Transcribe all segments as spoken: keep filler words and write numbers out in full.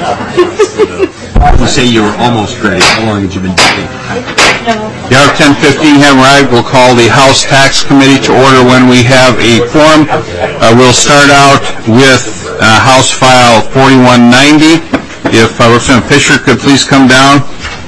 You say you were almost ready. How long had you been doing? The hour ten fifteen have arrived. We'll call the House Tax Committee to order when we have a quorum. Uh, we'll start out with uh, House File forty-one ninety. If uh, Representative Fisher could please come down.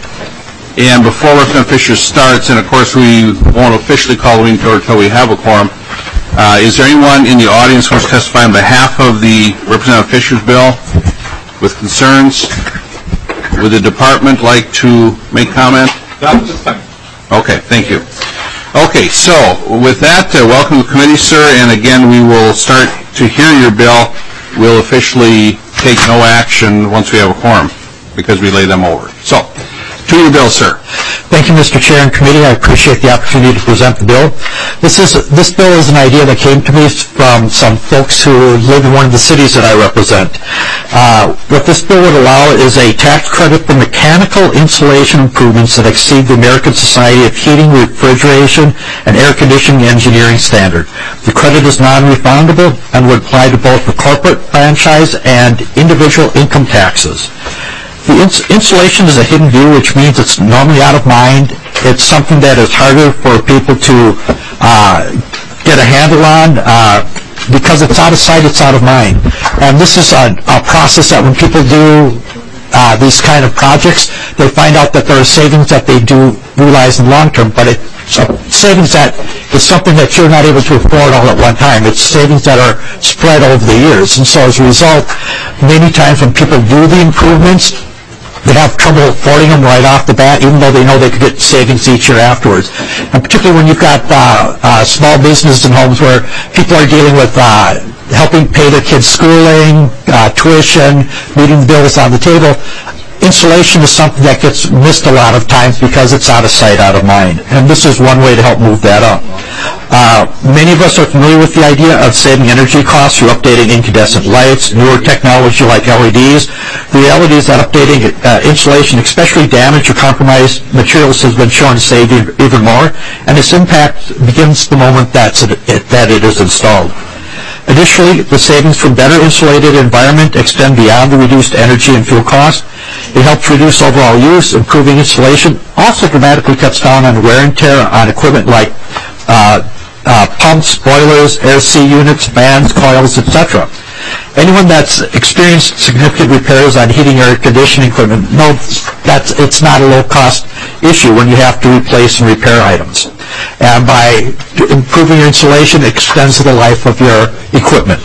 And before Representative Fisher starts, and of course we won't officially call the meeting until we have a quorum, uh, is there anyone in the audience who wants to testify on behalf of the Representative Fisher's bill with concerns? Would the department like to make comment? Okay, thank you. Okay, so with that, uh, welcome to the committee, sir, and again we will start to hear your bill. We'll officially take no action once we have a quorum because we lay them over. So, to your bill, sir. Thank you, Mister Chair and Committee. I appreciate the opportunity to present the bill. This is this bill is an idea that came to me from some folks who live in one of the cities that I represent. Uh, what this bill would allow is a tax credit for mechanical insulation improvements that exceed the American Society of Heating, Refrigeration, and Air Conditioning Engineering standard. The credit is non-refundable and would apply to both the corporate, franchise, and individual income taxes. The ins- insulation is a hidden view, which means it's normally out of mind. It's something that is harder for people to uh, get a handle on uh, because it's out of sight, it's out of mind. And this is a, a process that when people do uh, these kind of projects, they find out that there are savings that they do realize in the long term, but it's a savings that is something that you're not able to afford all at one time. It's savings that are spread over the years. And so as a result, many times when people do the improvements, they have trouble affording them right off the bat, even though they know they could get savings each year afterwards. And particularly when you've got uh, uh, small businesses and homes where people are dealing with uh, helping pay their kids' schooling, uh, tuition, meeting the bills on the table, insulation is something that gets missed a lot of times because it's out of sight, out of mind. And this is one way to help move that up. Uh, many of us are familiar with the idea of saving energy costs through updating incandescent lights, newer technology like L E Ds. The reality is that updating uh, insulation, especially damaged or compromised materials, has been shown to save even more, and its impact begins the moment that's it, that it is installed. Additionally, the savings from better insulated environment extend beyond the reduced energy and fuel costs. It helps reduce overall use, improving insulation, also dramatically cuts down on wear and tear on equipment like uh, uh, pumps, boilers, air C units, fans, coils, et cetera. Anyone that's experienced significant repairs on heating or air conditioning equipment knows that it's not a low-cost issue when you have to replace and repair items. And by improving your insulation, it extends the life of your equipment.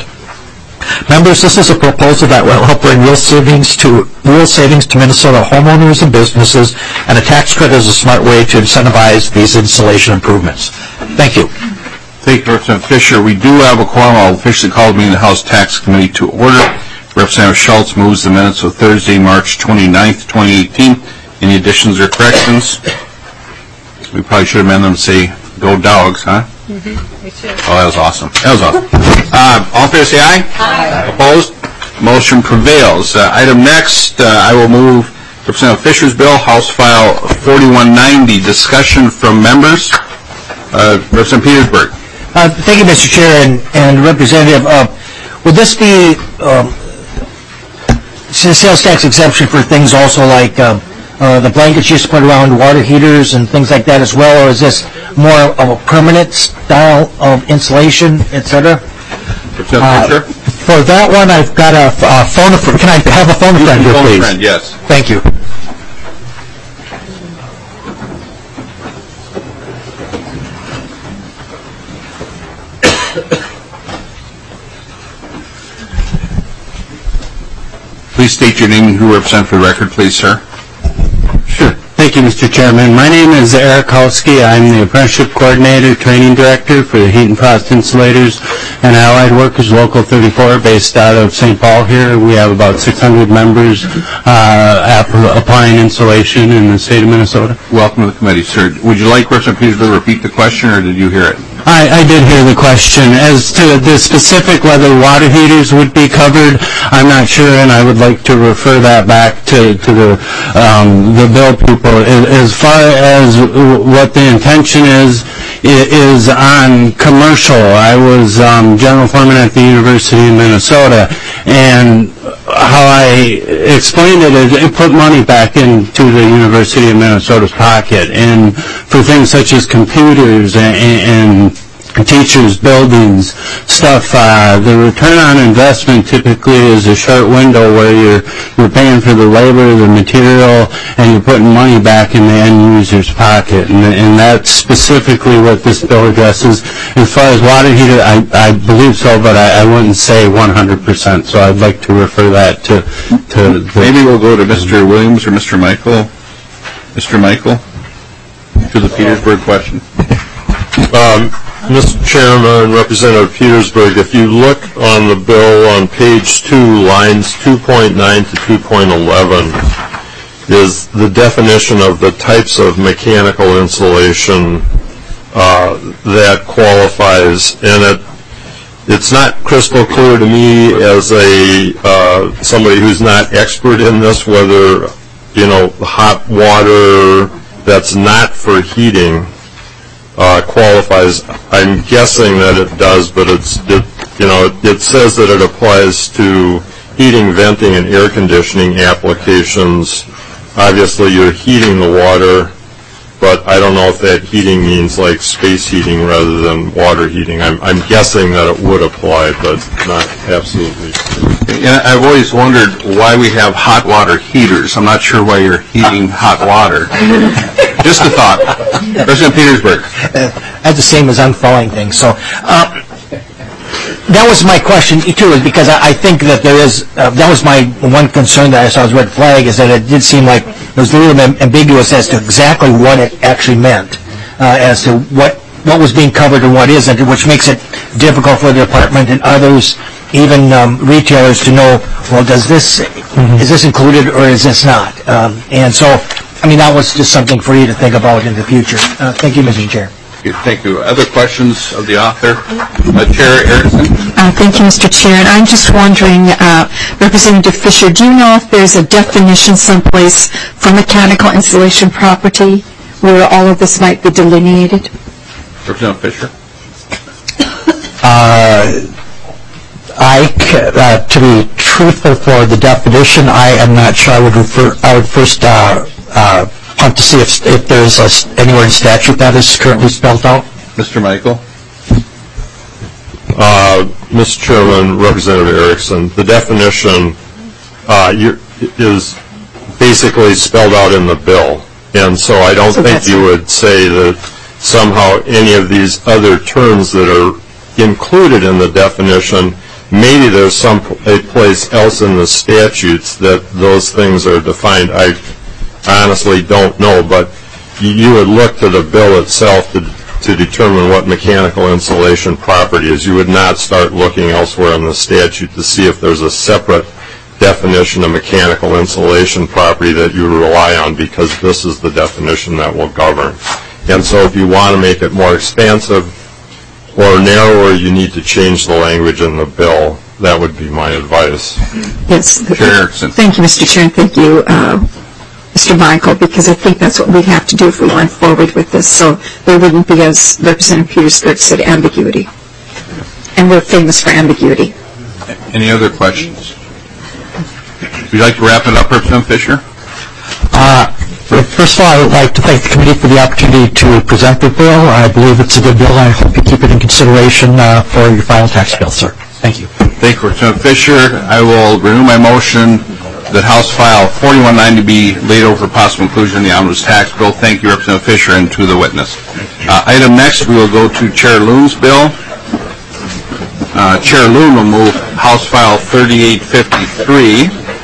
Members, this is a proposal that will help bring real savings to real savings to Minnesota homeowners and businesses, and a tax credit is a smart way to incentivize these insulation improvements. Thank you. Thank you, Representative Fisher. We do have a quorum. I'll officially call the meeting of the House Tax Committee to order. Representative Schultz moves the minutes of Thursday, March twenty-ninth, twenty eighteen. Any additions or corrections? We probably should amend them to say, go dogs, huh? Mm-hmm. We should. Oh, that was awesome. That was awesome. Uh, all in favor, say aye. Aye. Opposed? Motion prevails. Uh, item next, uh, I will move Representative Fisher's bill, House File forty-one ninety. Discussion from members. Uh, Representative Petersburg. Uh, thank you, Mister Chair and, and Representative. Uh, would this be um, sales tax exemption for things also like um, uh, the blankets you used to put around water heaters and things like that as well, or is this more of a permanent style of insulation, et cetera? Uh, for that one, I've got a, a phone. Can I have a phone friend here, please? Phone friend, yes. Thank you. Please state your name and who you represent for the record, please, sir. Sure. Thank you, Mister Chairman. My name is Eric Halsky. I'm the Apprenticeship Coordinator, Training Director for the Heat and Frost Insulators and Allied Workers Local thirty-four, based out of Saint Paul here. We have about six hundred members uh, applying insulation in the state of Minnesota. Welcome to the committee, sir. Would you like Representative Petersburg to repeat the question, or did you hear it? I, I did hear the question. As to the specific whether water heaters would be covered, I'm not sure, and I would like to refer that back to, to the um, the bill people. As far as what the intention is, i- is on commercial. I was um, general foreman at the University of Minnesota, and how I explained it is it put money back into the University of Minnesota's pocket, and for things such as computers and, and teachers, buildings, stuff, uh, the return on investment typically is a short window where you're, you're paying for the labor, the material, and you're putting money back in the end user's pocket. And, and that's specifically what this bill addresses. As far as water heater, I, I believe so, but I, I wouldn't say one hundred percent. So I'd like to refer that to, to the... Maybe we'll go to Mister Williams or Mister Michael. Mister Michael, to the Petersburg question. Um, Mister Chairman, Representative Petersburg, if you look on the bill on page two, lines two point nine to two point eleven, is the definition of the types of mechanical insulation uh, that qualifies, and it it's not crystal clear to me as a uh, somebody who's not expert in this whether, you know, hot water that's not for heating Uh, qualifies. I'm guessing that it does, but it's it, you know it, it says that it applies to heating, venting, and air conditioning applications. Obviously, you're heating the water, but I don't know if that heating means like space heating rather than water heating. I'm, I'm guessing that it would apply, but not absolutely. And I've always wondered why we have hot water heaters. I'm not sure why you're heating hot water. Just a thought. President Petersburg. Uh, that's the same as unfouling things. So uh, that was my question too, is because I, I think that there is. Uh, that was my one concern that I saw as red flag, is that it did seem like it was a little ambiguous as to exactly what it actually meant, uh, as to what what was being covered and what isn't, which makes it difficult for the department and others, even um, retailers, to know, well, does this mm-hmm. is this included or is this not? Um, and so. I mean, that was just something for you to think about in the future. Uh, thank you, Mister Chair. Thank you. Other questions of the author? Uh, Chair Erickson? Uh, thank you, Mister Chair. And I'm just wondering, uh, Representative Fisher, do you know if there's a definition someplace for mechanical insulation property where all of this might be delineated? Representative Fisher? Uh, I, uh, to be truthful for the definition, I am not sure. I would refer. I would first uh, uh, hunt to see if, if there's a, anywhere in statute that is currently spelled out. Mister Michael? Uh, Mister Chairman, Representative Erickson, the definition uh, you, is basically spelled out in the bill, and so I don't so think you would say that somehow any of these other terms that are included in the definition, maybe there's some a place else in the statutes that those things are defined. I honestly don't know, but you would look to the bill itself to, to determine what mechanical insulation property is. You would not start looking elsewhere in the statute to see if there's a separate definition of mechanical insulation property that you rely on, because this is the definition that will govern. And so if you want to make it more expansive or narrower, you need to change the language in the bill. That would be my advice. Yes. Chair Erickson. Thank you, Mister Chair, and thank you, uh, Mister Michael, because I think that's what we have to do if we went forward with this, so there wouldn't be, as Representative Petersburg said, ambiguity. And we're famous for ambiguity. Any other questions? Would you like to wrap it up, Representative Fisher? Uh, first of all, I would like to thank the committee for the opportunity to present the bill. I believe it's a good bill, and I hope you keep it in consideration uh, for your final tax bill, sir. Thank you. Thank you, Representative Fisher. I will renew my motion that House File forty-one ninety be laid over for possible inclusion in the omnibus tax bill. Thank you, Representative Fisher, and to the witness. Uh, item next, we will go to Chair Loon's bill. Uh, Chair Loon will move House File thirty-eight fifty-three.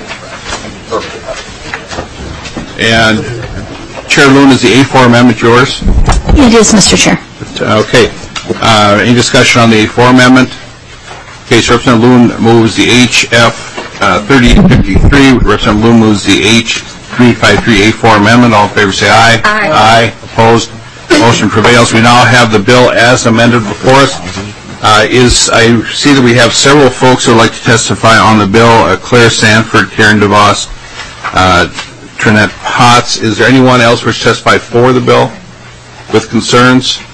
And Chair Loon, is the A four amendment yours? It is, Mister Chair. Okay. Uh, any discussion on the A four amendment? Okay, so Representative Loon moves the H F uh, thirty-eight fifty-three. Representative Loon moves the H three fifty-three A four amendment. All in favor say aye. Aye. Aye. Opposed? Motion prevails. We now have the bill as amended before us. Uh, is I see that we have several folks who would like to testify on the bill. Uh, Claire Sanford, Karen DeVos, uh, Trinette Potts. Is there anyone else who wishes to testify for the bill with concerns?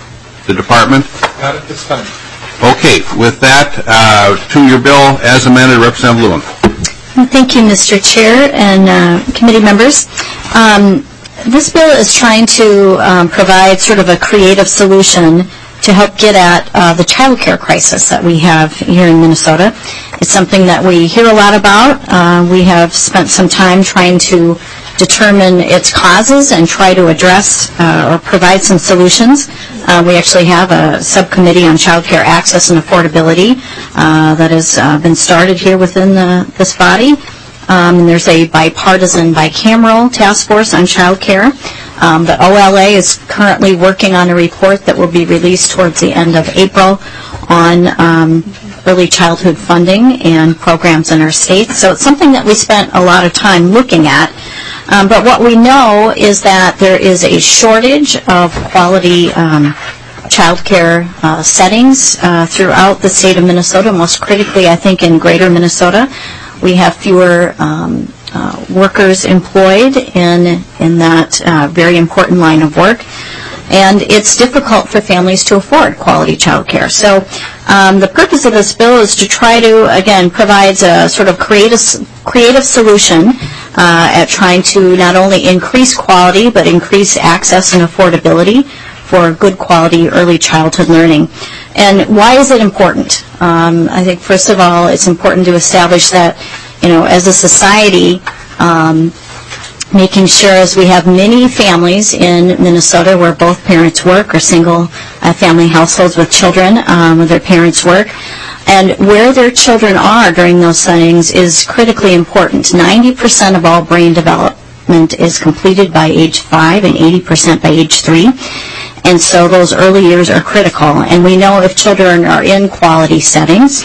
the department? Not at this time. Okay, with that, uh, to your bill as amended, Representative Lewin. Thank you, Mister Chair and uh, committee members. Um, this bill is trying to um, provide sort of a creative solution to help get at uh, the child care crisis that we have here in Minnesota. It's something that we hear a lot about. Uh, we have spent some time trying to determine its causes and try to address uh, or provide some solutions. Uh, we actually have a subcommittee on child care access and affordability uh, that has uh, been started here within the, this body. Um, and there's a bipartisan, bicameral task force on child care. Um, the O L A is currently working on a report that will be released towards the end of April on um, early childhood funding and programs in our state. So it's something that we spent a lot of time looking at. Um, but what we know is that there is a shortage of quality um, child care uh, settings uh, throughout the state of Minnesota, most critically, I think, in greater Minnesota. We have fewer um, uh, workers employed in, in that uh, very important line of work. And it's difficult for families to afford quality child care. So um, the purpose of this bill is to try to, again, provide a sort of creative, creative solution uh, at trying to not only increase quality, but increase access and affordability for good quality early childhood learning. And why is it important? Um, I think, first of all, it's important to establish that, you know, as a society, um, making sure as we have many families in Minnesota where both parents work or single uh, family households with children um, where their parents work, and where their children are during those settings is critically important. ninety percent of all brain development is completed by age five and eighty percent by age three. And so those early years are critical. And we know if children are in quality settings,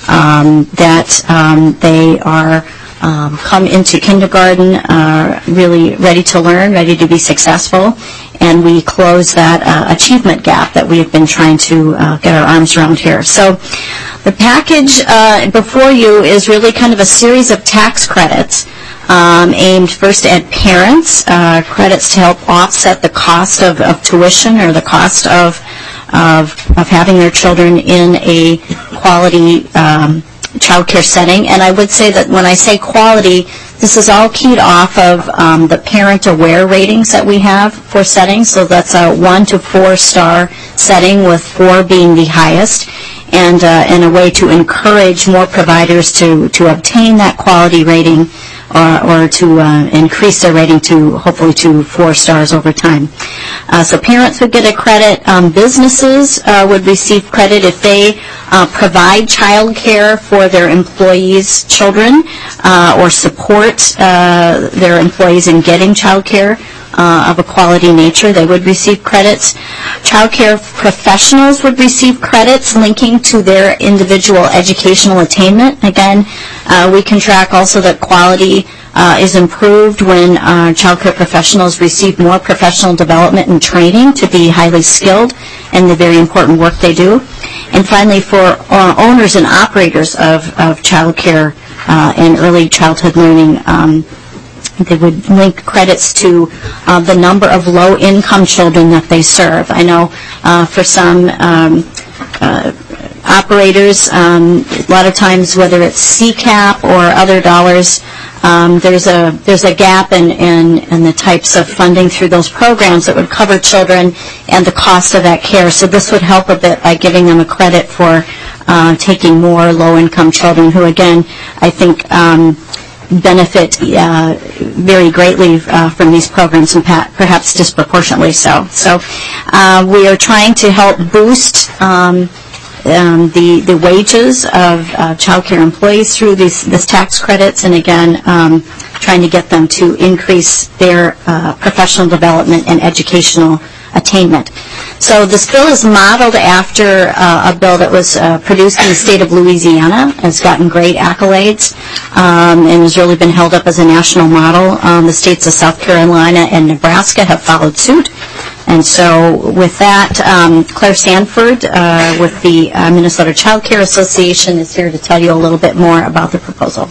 um, that um, they are Um, come into kindergarten uh, really ready to learn, ready to be successful, and we close that uh, achievement gap that we have been trying to uh, get our arms around here. So the package uh, before you is really kind of a series of tax credits um, aimed first at parents, uh, credits to help offset the cost of, of tuition or the cost of, of, of having their children in a quality um child care setting. And I would say that when I say quality, this is all keyed off of um, the parent aware ratings that we have for settings. So that's a one to four star setting, with four being the highest, and uh, in a way to encourage more providers to, to obtain that quality rating or, or to uh, increase their rating to hopefully to four stars over time. Uh, so parents would get a credit. Um, businesses uh, would receive credit if they uh, provide child care for their employees' children uh, or support uh, their employees in getting child care uh, of a quality nature. They would receive credits. Child care professionals would receive credits linking to their individual educational attainment. Again, uh, we can track also that quality Uh, is improved when uh, child care professionals receive more professional development and training to be highly skilled in the very important work they do. And finally, for uh, owners and operators of, of child care uh, and early childhood learning, um, they would link credits to uh, the number of low-income children that they serve. I know uh, for some um, uh, operators, um, a lot of times, whether it's C CAP or other dollars, Um, there's a there's a gap in, in, in the types of funding through those programs that would cover children and the cost of that care. So this would help a bit by giving them a credit for uh, taking more low-income children who, again, I think um, benefit uh, very greatly uh, from these programs, and perhaps disproportionately so. So uh, we are trying to help boost um, Um, the, the wages of uh, child care employees through these this tax credits, and again, um, trying to get them to increase their uh, professional development and educational attainment. So this bill is modeled after uh, a bill that was uh, produced in the state of Louisiana. It's gotten great accolades um, and has really been held up as a national model. Um, the states of South Carolina and Nebraska have followed suit. And so with that, um, Claire Sanford uh, with the uh, Minnesota Child Care Association is here to tell you a little bit more about the proposal.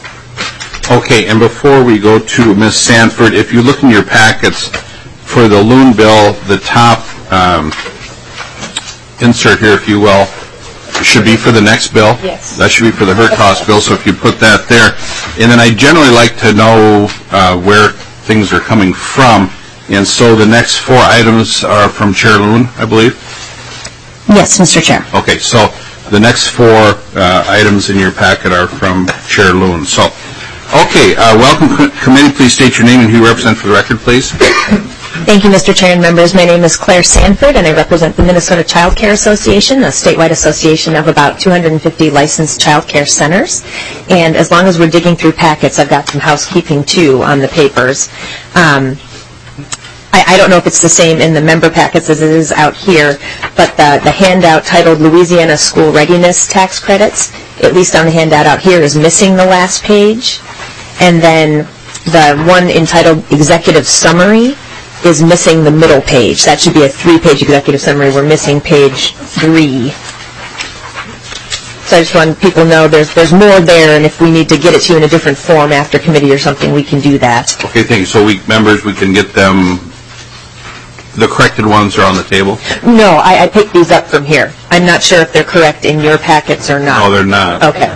Okay, and before we go to Miz Sanford, if you look in your packets for the Loon bill, the top um, insert here, if you will, should be for the next bill. Yes. That should be for the H E R cost bill, so if you put that there. And then I generally like to know uh, where things are coming from. And so the next four items are from Chair Loon, I believe? Yes, Mister Chair. Okay, so the next four uh, items in your packet are from Chair Loon. So, okay, uh, welcome co- committee. Please state your name and who you represent for the record, please. Thank you, Mister Chair and members. My name is Claire Sanford, and I represent the Minnesota Child Care Association, a statewide association of about two hundred fifty licensed child care centers. And as long as we're digging through packets, I've got some housekeeping, too, on the papers. Um, I, I don't know if it's the same in the member packets as it is out here, but the, the handout titled Louisiana School Readiness Tax Credits, at least on the handout out here, is missing the last page. And then the one entitled Executive Summary is missing the middle page. That should be a three-page executive summary. We're missing page three. So I just want people to know there's there's more there, and if we need to get it to you in a different form after committee or something, we can do that. Okay, thank you. So we, members, we can get them, the corrected ones are on the table? No, I, I picked these up from here. I'm not sure if they're correct in your packets or not. No, they're not. Okay.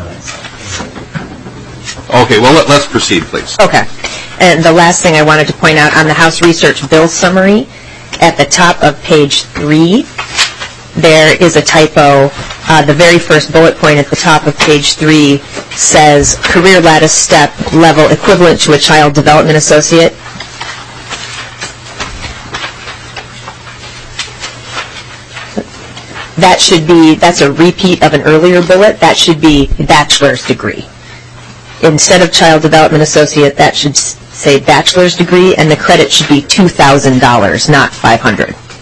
Okay, well, let, let's proceed, please. Okay. And the last thing I wanted to point out on the House Research Bill Summary, at the top of page three, there is a typo. Uh, the very first bullet point at the top of page three says career lattice step level equivalent to a child development associate. That should be, that's a repeat of an earlier bullet. That should be bachelor's degree. Instead of child development associate, that should say bachelor's degree, and the credit should be two thousand dollars, not five hundred dollars.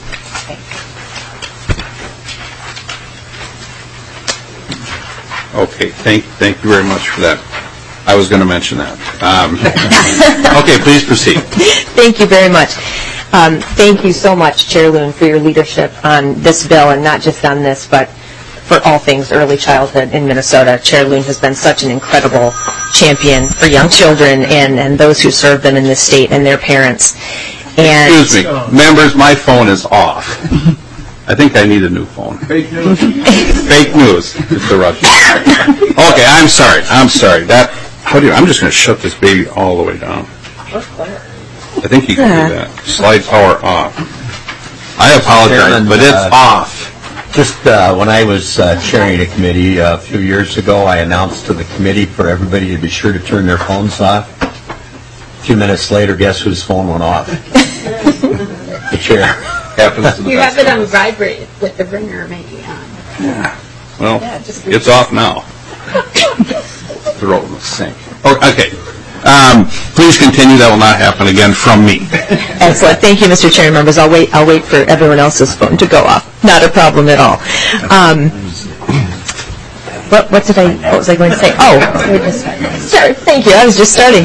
Okay, thank, thank you very much for that. I was going to mention that. Um, okay, please proceed. Thank you very much. Um, thank you so much, Chair Loon, for your leadership on this bill, and not just on this, but for all things early childhood in Minnesota. Chair Loon has been such an incredible champion for young children and, and those who serve them in this state and their parents. And Excuse me, members, my phone is off. I think I need a new phone. Fake news. Fake news. It's the Russian. Okay, I'm sorry. I'm sorry. That. How do you? I'm just going to shut this baby all the way down. I think you can do that. Slide power off. I apologize, Chairman, but it's uh, off. Just uh, when I was uh, chairing a committee uh, a few years ago, I announced to the committee for everybody to be sure to turn their phones off. A few minutes later, guess whose phone went off? The chair. Happens to the You best have it of on us. vibrate with the ringer maybe on. Yeah. Well, Yeah, just- it's off now. Throw it in the sink. Oh, okay. Um, please continue. That will not happen again from me. excellent. Thank you, Mister Chair, members. I'll wait. I'll wait for everyone else's phone to go off. Not a problem at all. Um, what, what did I? What was I going to say? Oh, sorry. Thank you. I was just starting.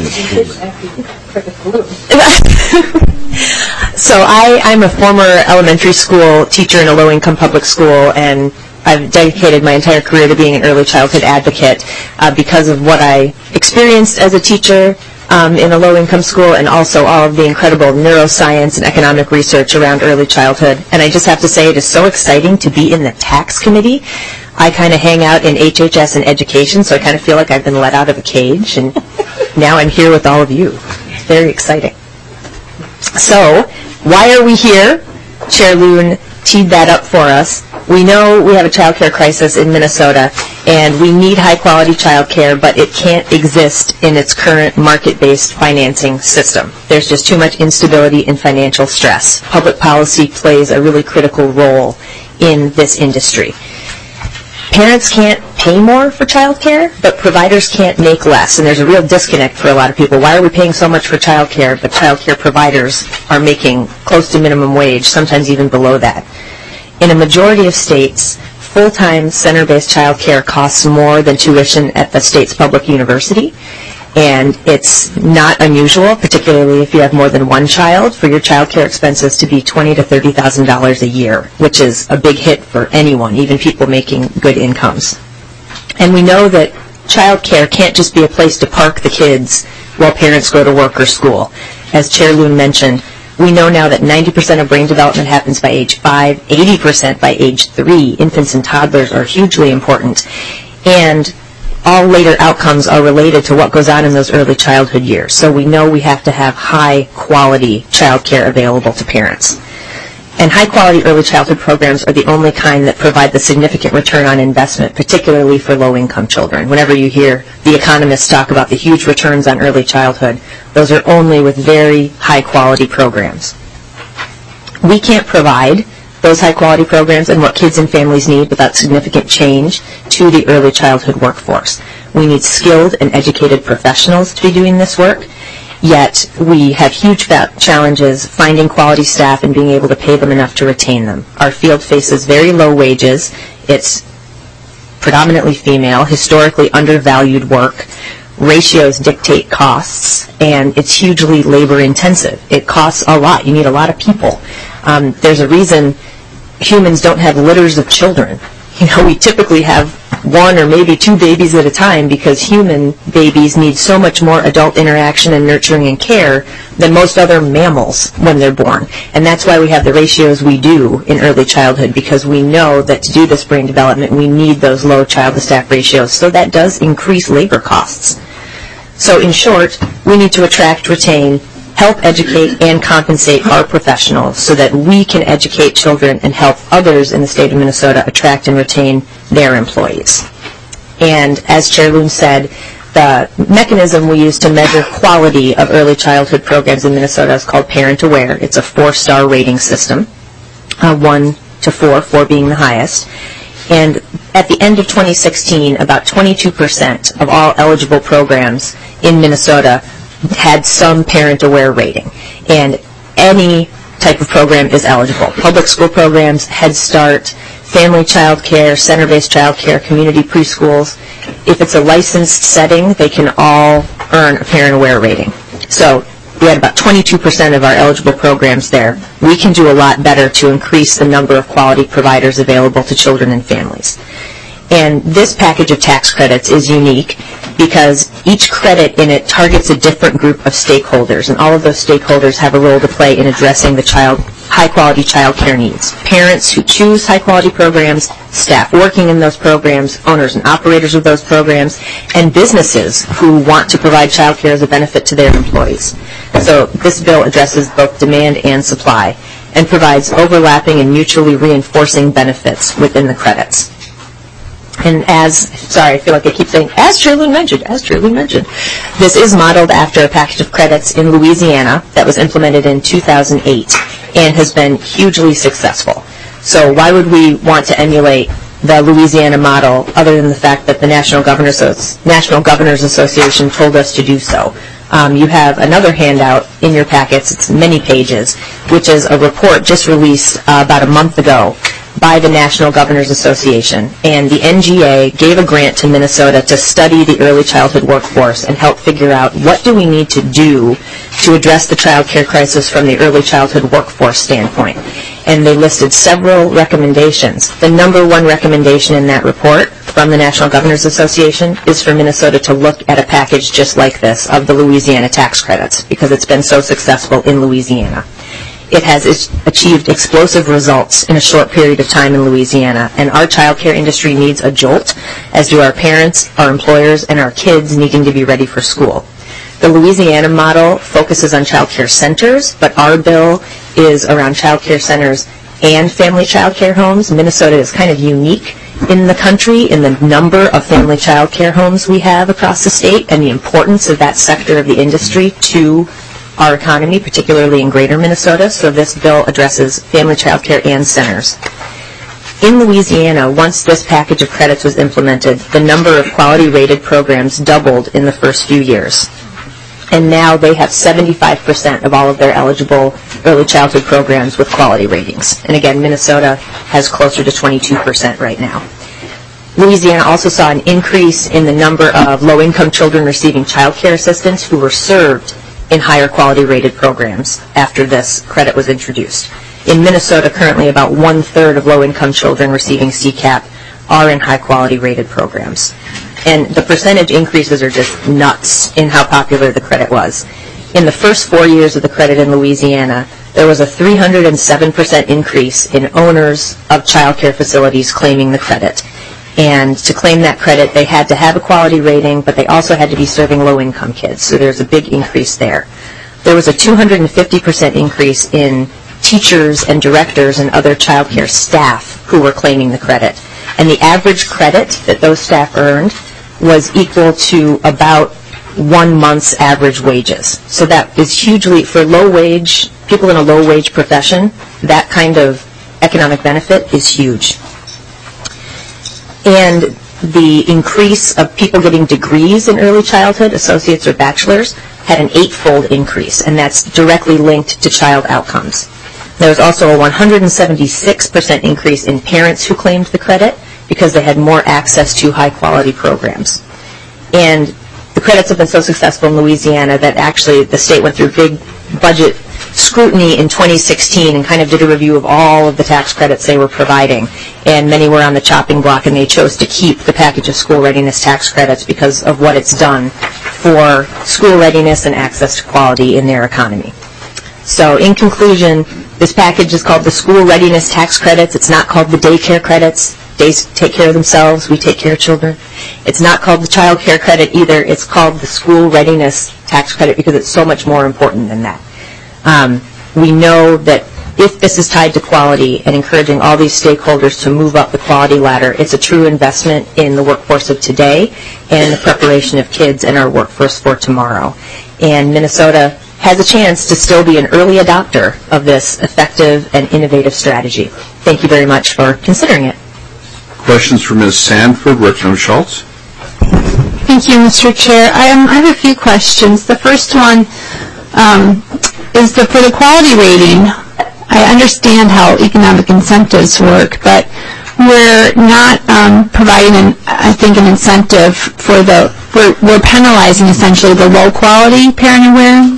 So I, I'm a former elementary school teacher in a low-income public school, and I've dedicated my entire career to being an early childhood advocate uh, because of what I experienced as a teacher um, in a low-income school, and also all of the incredible neuroscience and economic research around early childhood. And I just have to say, it is so exciting to be in the tax committee. I kind of hang out in H H S and education, so I kind of feel like I've been let out of a cage, and now I'm here with all of you. It's very exciting. So, why are we here? Chair Loon teed that up for us. We know we have a child care crisis in Minnesota, and we need high-quality child care, but it can't exist in its current market-based financing system. There's just too much instability and financial stress. Public policy plays a really critical role in this industry. Parents can't pay more for child care, but providers can't make less, and there's a real disconnect for a lot of people. Why are we paying so much for child care, but child care providers are making close to minimum wage, sometimes even below that? In a majority of states, full-time center-based child care costs more than tuition at the state's public university, and it's not unusual, particularly if you have more than one child, for your child care expenses to be twenty thousand to thirty thousand dollars a year, which is a big hit for anyone, even people making good incomes. And we know that child care can't just be a place to park the kids while parents go to work or school. As Chair Loon mentioned, We know now that ninety percent of brain development happens by age five, eighty percent by age three. Infants and toddlers are hugely important. And all later outcomes are related to what goes on in those early childhood years. So we know we have to have high-quality child care available to parents. And high-quality early childhood programs are the only kind that provide the significant return on investment, particularly for low-income children. Whenever you hear the economists talk about the huge returns on early childhood, those are only with very high-quality programs. We can't provide those high-quality programs and what kids and families need without significant change to the early childhood workforce. We need skilled and educated professionals to be doing this work. Yet we have huge challenges finding quality staff and being able to pay them enough to retain them. Our field faces very low wages. It's predominantly female, historically undervalued work. Ratios dictate costs, and it's hugely labor intensive. It costs a lot. You need a lot of people. Um, there's a reason humans don't have litters of children. You know, we typically have one or maybe two babies at a time because human babies need so much more adult interaction and nurturing and care than most other mammals when they're born. And that's why we have the ratios we do in early childhood, because we know that to do this brain development we need those low child-to-staff ratios. So that does increase labor costs. So in short, we need to attract, retain, help educate, and compensate our professionals so that we can educate children and help others in the state of Minnesota attract and retain their employees. And as Chair Loon said, the mechanism we use to measure quality of early childhood programs in Minnesota is called Parent Aware. It's a four-star rating system, uh, one to four, four being the highest. And at the end of twenty sixteen, about twenty-two percent of all eligible programs in Minnesota had some parent-aware rating. And any type of program is eligible. Public school programs, Head Start, family child care, center-based child care, community preschools. If it's a licensed setting, they can all earn a parent-aware rating. So we had about twenty-two percent of our eligible programs there. We can do a lot better to increase the number of quality providers available to children and families. And this package of tax credits is unique because each credit in it targets a different group of stakeholders, and all of those stakeholders have a role to play in addressing the child, high-quality child care needs. Parents who choose high-quality programs, staff working in those programs, owners and operators of those programs, and businesses who want to provide child care as a benefit to their employees. So this bill addresses both demand and supply and provides overlapping and mutually reinforcing benefits within the credits. And as, sorry, I feel like I keep saying, as Chair Loon mentioned, as Chair Loon mentioned, this is modeled after a package of credits in Louisiana that was implemented in two thousand eight and has been hugely successful. So why would we want to emulate the Louisiana model other than the fact that the National Governors, National Governors Association told us to do so? Um, you have another handout in your packets, it's many pages, which is a report just released uh, about a month ago by the National Governors Association. And the N G A gave a grant to Minnesota to study the early childhood workforce and help figure out what do we need to do to address the child care crisis from the early childhood workforce standpoint. And they listed several recommendations. The number one recommendation in that report from the National Governors Association is for Minnesota to look at a package just like this of the Louisiana tax credits because it's been so successful in Louisiana. It has achieved explosive results in a short period of time in Louisiana, and our child care industry needs a jolt, as do our parents, our employers, and our kids needing to be ready for school. The Louisiana model focuses on child care centers, but our bill is around child care centers and family child care homes. Minnesota is kind of unique in the country in the number of family child care homes we have across the state and the importance of that sector of the industry to our economy, particularly in greater Minnesota, so this bill addresses family child care and centers. In Louisiana, once this package of credits was implemented, the number of quality-rated programs doubled in the first few years. And now they have seventy-five percent of all of their eligible early childhood programs with quality ratings. And again, Minnesota has closer to twenty-two percent right now. Louisiana also saw an increase in the number of low-income children receiving child care assistance who were served in higher quality rated programs after this credit was introduced. In Minnesota, currently about one-third of low-income children receiving C CAP are in high quality rated programs. And the percentage increases are just nuts in how popular the credit was. In the first four years of the credit in Louisiana, there was a three hundred seven percent increase in owners of child care facilities claiming the credit. And to claim that credit, they had to have a quality rating, but they also had to be serving low-income kids. So there's a big increase there. There was a two hundred fifty percent increase in teachers and directors and other child care staff who were claiming the credit. And the average credit that those staff earned was equal to about one month's average wages. So that is hugely, for low-wage, people in a low-wage profession, that kind of economic benefit is huge. And the increase of people getting degrees in early childhood, associates or bachelors, had an eightfold increase, and that's directly linked to child outcomes. There was also a one hundred seventy-six percent increase in parents who claimed the credit because they had more access to high-quality programs. And the credits have been so successful in Louisiana that actually the state went through big budget scrutiny in twenty sixteen and kind of did a review of all of the tax credits they were providing. And many were on the chopping block, and they chose to keep the package of school readiness tax credits because of what it's done for school readiness and access to quality in their economy. So in conclusion, this package is called the school readiness tax credits. It's not called the daycare credits. Days take care of themselves. We take care of children. It's not called the child care credit either. It's called the school readiness tax credit because it's so much more important than that. Um, we know that if this is tied to quality and encouraging all these stakeholders to move up the quality ladder, it's a true investment in the workforce of today and in the preparation of kids and our workforce for tomorrow. And Minnesota has a chance to still be an early adopter of this effective and innovative strategy. Thank you very much for considering it. Questions for Miz Sanford, Representative Schultz? Thank you, Mister Chair. I, um, I have a few questions. The first one um, is that for the quality rating, I understand how economic incentives work, but we're not um, providing, an, I think, an incentive for the, we're, we're penalizing essentially the low-quality parent-aware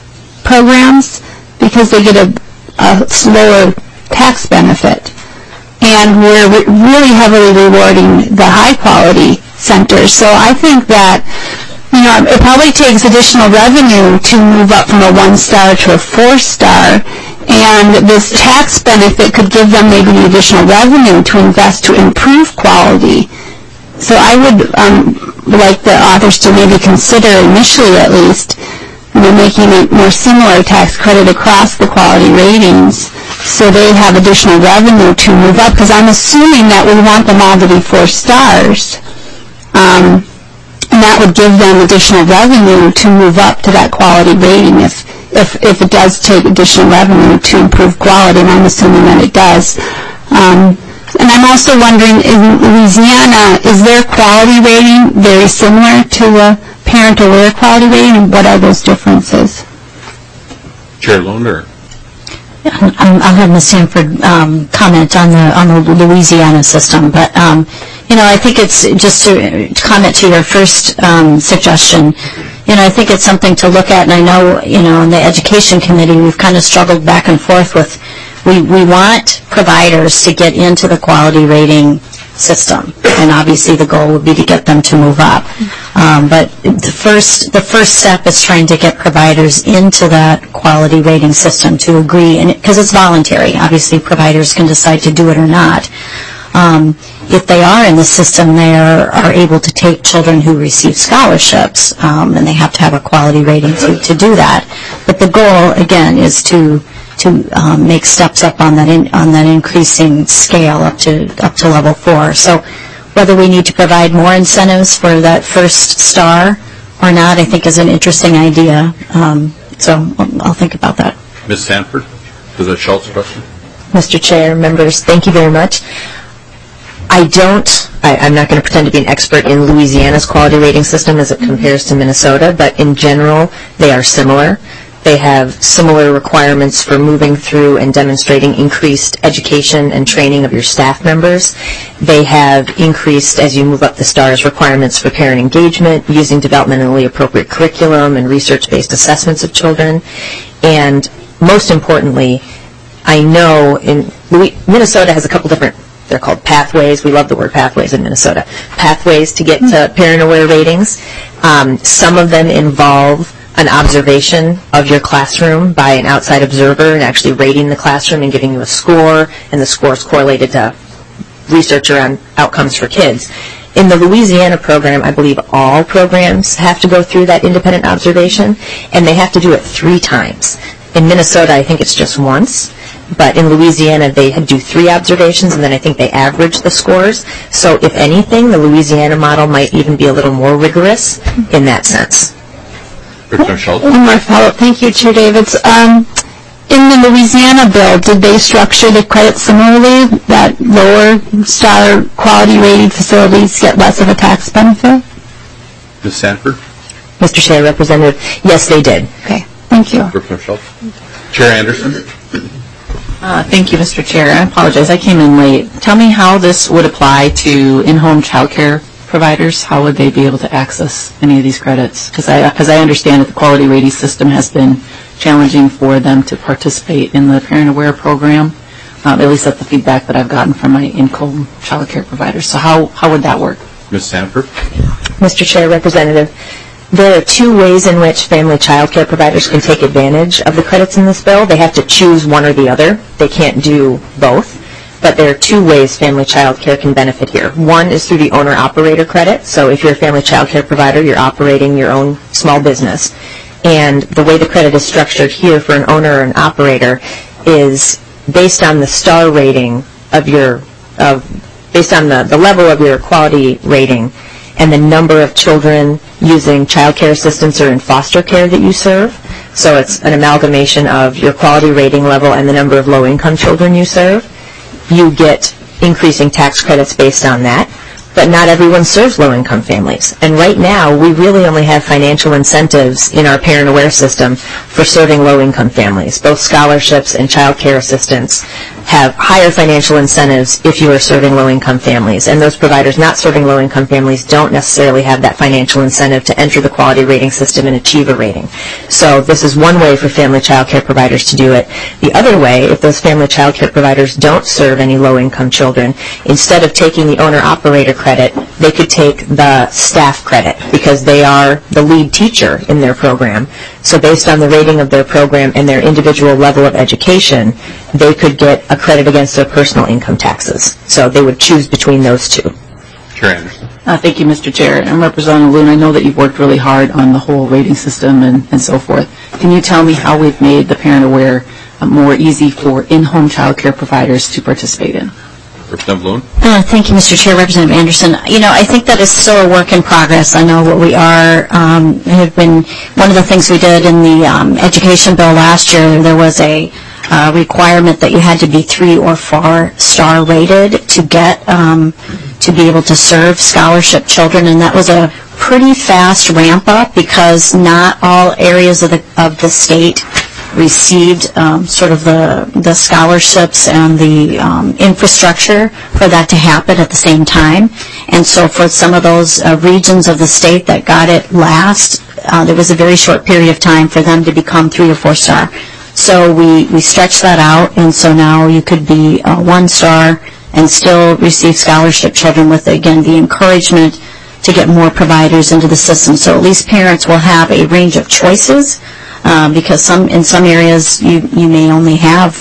programs because they get a, a slower tax benefit. And we're re- really heavily rewarding the high-quality centers. So I think that, you know, it probably takes additional revenue to move up from a one-star to a four-star, and this tax benefit could give them maybe the additional revenue to invest to improve quality. So I would um, like the authors to maybe consider, initially at least, you know, making a more similar tax credit across the quality ratings so they have additional revenue to move up, because I'm assuming that we want them all to be four stars. Um, and that would give them additional revenue to move up to that quality rating if, if, if it does take additional revenue to improve quality, and I'm assuming that it does. Um, and I'm also wondering, in Louisiana, is their quality rating very similar to a parent-aware quality rating, and what are those differences? Chair Lunder. I'll have Miz Sanford um, comment on the on the Louisiana system, but um, you know, I think it's just to, to comment to your first um, suggestion. You know, I think it's something to look at, and I know, you know, in the education committee we've kind of struggled back and forth with. We we want providers to get into the quality rating system, and obviously the goal would be to get them to move up. Um, but the first the first step is trying to get providers into that quality rating system to agree, and because it, it's voluntary. Obviously, providers can decide to do it or not. Um, if they are in the system, they are, are able to take children who receive scholarships, um, and they have to have a quality rating to, to do that. But the goal, again, is to to um, make steps up on that in, on that increasing scale up to up to level four. So whether we need to provide more incentives for that first star or not, I think is an interesting idea. Um, so I'll, I'll think about that. Miz Sanford, is that Schultz question? Mister Chair, members, thank you very much. I don't, I, I'm not going to pretend to be an expert in Louisiana's quality rating system as it compares to Minnesota, but in general, they are similar. They have similar requirements for moving through and demonstrating increased education and training of your staff members. They have increased, as you move up the stars, requirements for parent engagement, using developmentally appropriate curriculum and research-based assessments of children. And most importantly, I know in Minnesota has a couple different, they're called pathways. We love the word pathways in Minnesota. Pathways to get to parent-aware ratings. Um, some of them involve an observation of your classroom by an outside observer and actually rating the classroom and giving you a score, and the score is correlated to research around outcomes for kids. In the Louisiana program, I believe all programs have to go through that independent observation, and they have to do it three times. In Minnesota, I think it's just once, but in Louisiana, they do three observations, and then I think they average the scores. So if anything, the Louisiana model might even be a little more rigorous in that sense. One more follow-up. Thank you, Chair Davids. Um, in the Louisiana bill, did they structure the credit similarly, that lower star quality rated facilities get less of a tax benefit? Miz Sanford? Mister Chair, Representative, yes, they did. Okay, thank you. Representative Schultz? Chair Anderson? Uh, thank you, Mister Chair. I apologize, I came in late. Tell me how this would apply to in-home child care providers. How would they be able to access any of these credits? Because I, because I understand that the quality rating system has been challenging for them to participate in the Parent Aware program. Um, at least that's the feedback that I've gotten from my in-home child care providers. So how, how would that work? Miz Sanford? Mister Chair, Representative, there are two ways in which family child care providers can take advantage of the credits in this bill. They have to choose one or the other. They can't do both. But there are two ways family child care can benefit here. One is through the owner-operator credit. So if you're a family child care provider, you're operating your own small business. And the way the credit is structured here for an owner or an operator is based on the star rating of your, of, based on the, the level of your quality rating and the number of children using child care assistance or in foster care that you serve. So it's an amalgamation of your quality rating level and the number of low-income children you serve. You get increasing tax credits based on that. But not everyone serves low-income families. And right now, we really only have financial incentives in our Parent Aware system for serving low-income families. Both scholarships and child care assistance have higher financial incentives if you are serving low-income families. And those providers not serving low-income families don't necessarily have that financial incentive to enter the quality rating system and achieve a rating. So this is one way for family child care providers to do it. The other way, if those family child care providers don't serve any low-income children, instead of taking the owner-operator credit, they could take the staff credit because they are the lead teacher in their program. So based on the rating of their program and their individual level of education, they could get a credit against their personal income taxes. So they would choose between those two. Chair Anderson. Uh, thank you, Mister Chair. And Representative Loon, I know that you've worked really hard on the whole rating system and, and so forth. Can you tell me how we've made the Parent Aware uh, more easy for in-home child care providers to participate in? Representative Loon. Uh, thank you, Mister Chair. Representative Anderson. You know, I think that is still a work in progress. I know what we are, um, have been, one of the things we did in the um, education bill last year, there was a uh, requirement that you had to be three or four star rated to get, um, to be able to serve scholarship children, and that was a pretty fast ramp up because not all areas of the, of the state received um, sort of the, the scholarships and the um, infrastructure for that to happen at the same time. And so for some of those uh, regions of the state that got it last, uh, there was a very short period of time for them to become three or four star. So we, we stretched that out, and so now you could be uh, one star and still receive scholarship children with, again, the encouragement to get more providers into the system. So at least parents will have a range of choices. Um, because some in some areas you, you may only have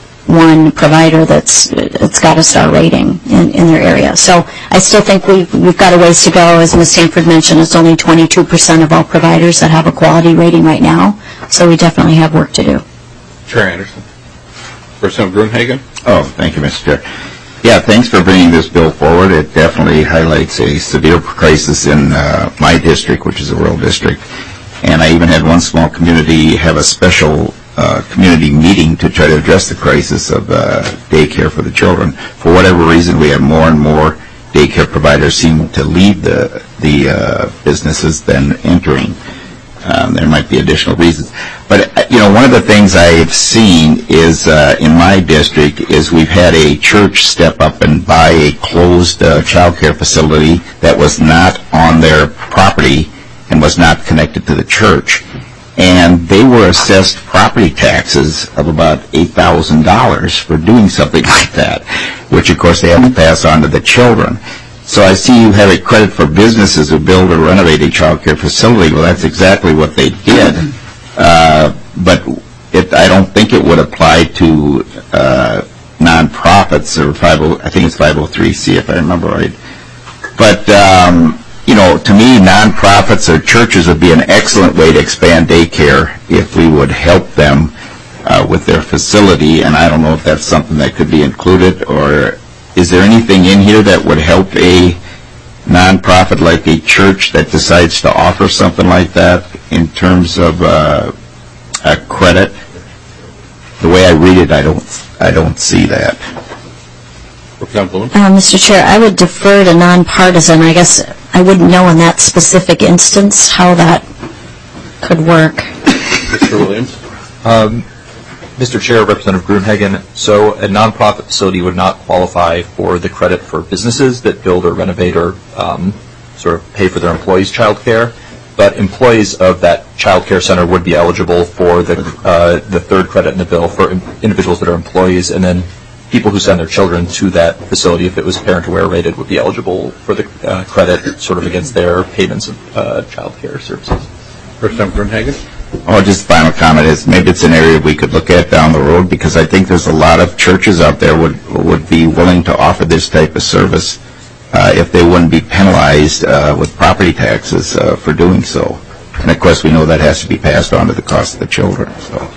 one provider that's it's got a star rating in, in their area. So I still think we've, we've got a ways to go. As Miz Sanford mentioned, it's only twenty-two percent of all providers that have a quality rating right now. So we definitely have work to do. Chair Anderson. Representative Gruenhagen. Oh, thank you, Mister Chair. Yeah, thanks for bringing this bill forward. It definitely highlights a severe crisis in uh, my district, which is a rural district. And I even had one small community have a special uh, community meeting to try to address the crisis of uh, daycare for the children. For whatever reason, we have more and more daycare providers seem to leave the, the uh, businesses than entering. Um, there might be additional reasons. But, you know, one of the things I've seen is uh, in my district is we've had a church step up and buy a closed uh, child care facility that was not on their property and was not connected to the church. And they were assessed property taxes of about eight thousand dollars for doing something like that, which, of course, they have to pass on to the children. So I see you have a credit for businesses who build or renovate a child care facility. Well, that's exactly what they did. Uh, but it, I don't think it would apply to uh, nonprofits or five oh, I think it's five oh three C if I remember right. But um, you know, to me, nonprofits or churches would be an excellent way to expand daycare if we would help them uh, with their facility. And I don't know if that's something that could be included, or is there anything in here that would help a nonprofit like a church that decides to offer something like that in terms of uh, a credit? The way I read it, I don't, I don't see that. Uh, Mister Chair, I would defer to nonpartisan. I guess I wouldn't know in that specific instance how that could work. Mister Williams? Um, Mister Chair, Representative Gruenhagen, so a nonprofit facility would not qualify for the credit for businesses that build or renovate or um, sort of pay for their employees' child care, but employees of that child care center would be eligible for the, uh, the third credit in the bill for individuals that are employees, and then people who send their children to that facility, if it was parent-aware rated, would be eligible for the uh, credit sort of against their payments of uh, child care services. Representative Gruenhagen? Oh, just final comment is maybe it's an area we could look at down the road, because I think there's a lot of churches out there would would be willing to offer this type of service uh, if they wouldn't be penalized uh, with property taxes uh, for doing so. And of course, we know that has to be passed on to the cost of the children. So, all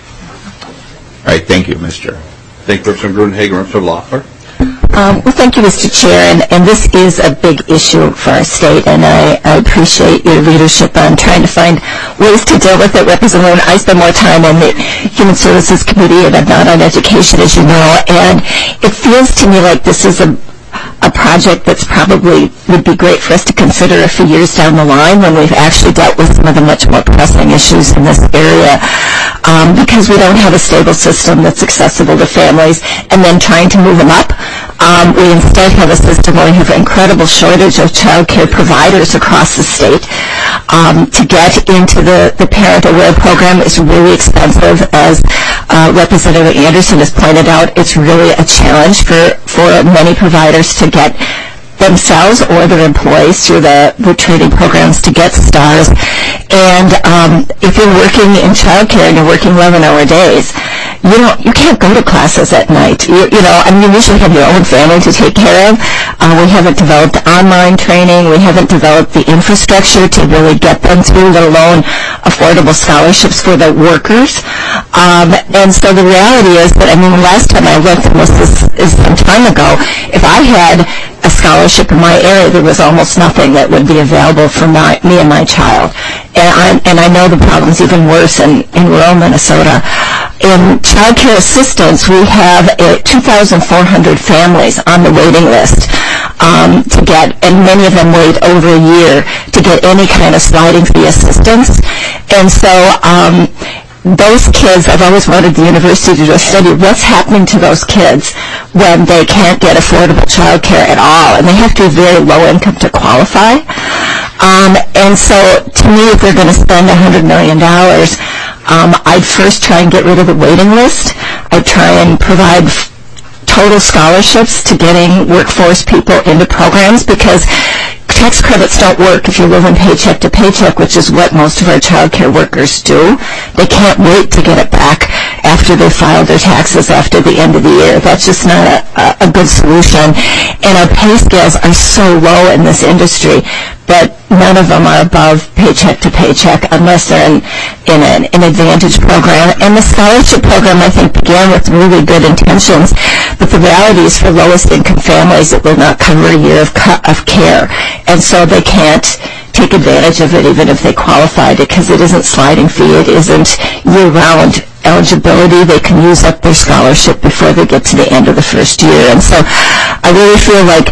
right, thank you, Mister Thank you, Representative Gruenhagen. Representative Loeffler? Um, well, thank you, Mister Chair, and, and this is a big issue for our state, and I, I appreciate your leadership on trying to find ways to deal with it. Representative, I spend more time on the Human Services Committee, and I'm not on education, as you know, and it feels to me like this is a a project that's probably would be great for us to consider a few years down the line when we've actually dealt with some of the much more pressing issues in this area, um, because we don't have a stable system that's accessible to families, and then trying to move them up. Um, we instead have a system where we have an incredible shortage of child care providers across the state. Um, to get into the, the Parent Aware program is really expensive. As uh, Representative Anderson has pointed out, it's really a challenge for, for many providers to get themselves or their employees through the, the training programs to get STARS. And um, if you're working in child care and you're working eleven-hour days, you don't, you can't go to classes at night. You, you know, I mean, you usually have your own family to take care of. Uh, we haven't developed online training. We haven't developed the infrastructure to really get them through, let alone affordable scholarships for the workers. Um, and so the reality is that, I mean, the last time I looked, and this is, is some time ago, if I had a scholarship in my area, there was almost nothing that would be available for my, me and my child. And I, and I know the problem's even worse in, in rural Minnesota. In child care assistance, we have uh, two thousand four hundred families on the waiting list um, to get, and many of them wait over a year to get any kind of sliding fee assistance. And so um, those kids, I've always wanted the university to do a study, what's happening to those kids when they can't get affordable child care at all, and they have to be very low income to qualify. Um, and so, to me, if we're going to spend one hundred million dollars, um, I'd first try and get rid of the waiting list. I'd try and provide f- total scholarships to getting workforce people into programs, because tax credits don't work if you're living paycheck to paycheck, which is what most of our child care workers do. They can't wait to get it back after they filed their taxes after the end of the year. That's just not a, a, a good solution. And our pay scales are so low in this industry, but none of them are above paycheck to paycheck unless they're in, in an, an advantage program. And the scholarship program, I think, began with really good intentions, but the reality is for lowest income families, it will not cover a year of, cu- of care. And so they can't take advantage of it even if they qualified, because it isn't sliding fee, it isn't year-round eligibility. They can use up their scholarship before they get to the end of the first year. And so I really feel like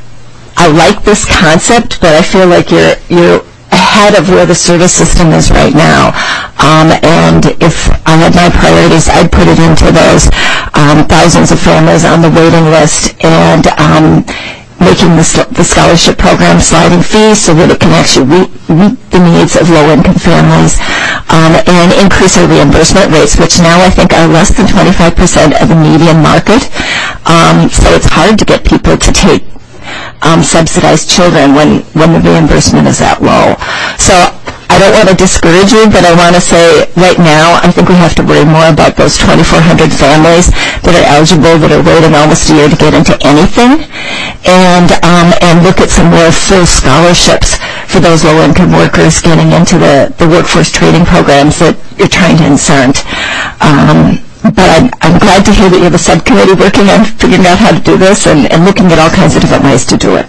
I like this concept, but I feel like you're you're ahead of where the service system is right now. Um, and if I had my priorities, I'd put it into those um, thousands of families on the waiting list, and um, making the, the scholarship program sliding fees so that it can actually meet, meet the needs of low-income families, um, and increase our reimbursement rates, which now I think are less than twenty-five percent of the median market. Um, so it's hard to get people to take um, subsidized children when, when the reimbursement is that low. So I don't want to discourage you, but I want to say right now I think we have to worry more about those twenty-four hundred families that are eligible, that are waiting almost a year to get into anything, and um, and look at some more full scholarships for those low-income workers getting into the, the workforce training programs that you're trying to incent. Um, but I'm, I'm glad to hear that you have a subcommittee working on figuring out how to do this and, and looking at all kinds of different ways to do it.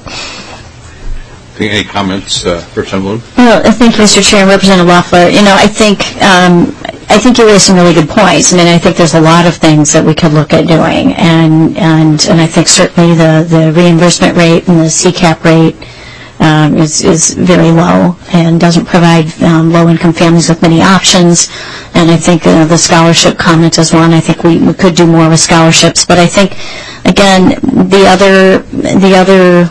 Any comments, uh, Representative Bloom? Well, thank you, Mister Chair, and Representative Loeffler. You know, I think um, I think you raised some really good points. I mean, I think there's a lot of things that we could look at doing, and and and I think certainly the the reimbursement rate and the C CAP rate um, is is very low and doesn't provide um, low-income families with many options. And I think uh, the scholarship comment is one. I think we, we could do more with scholarships, but I think again the other the other.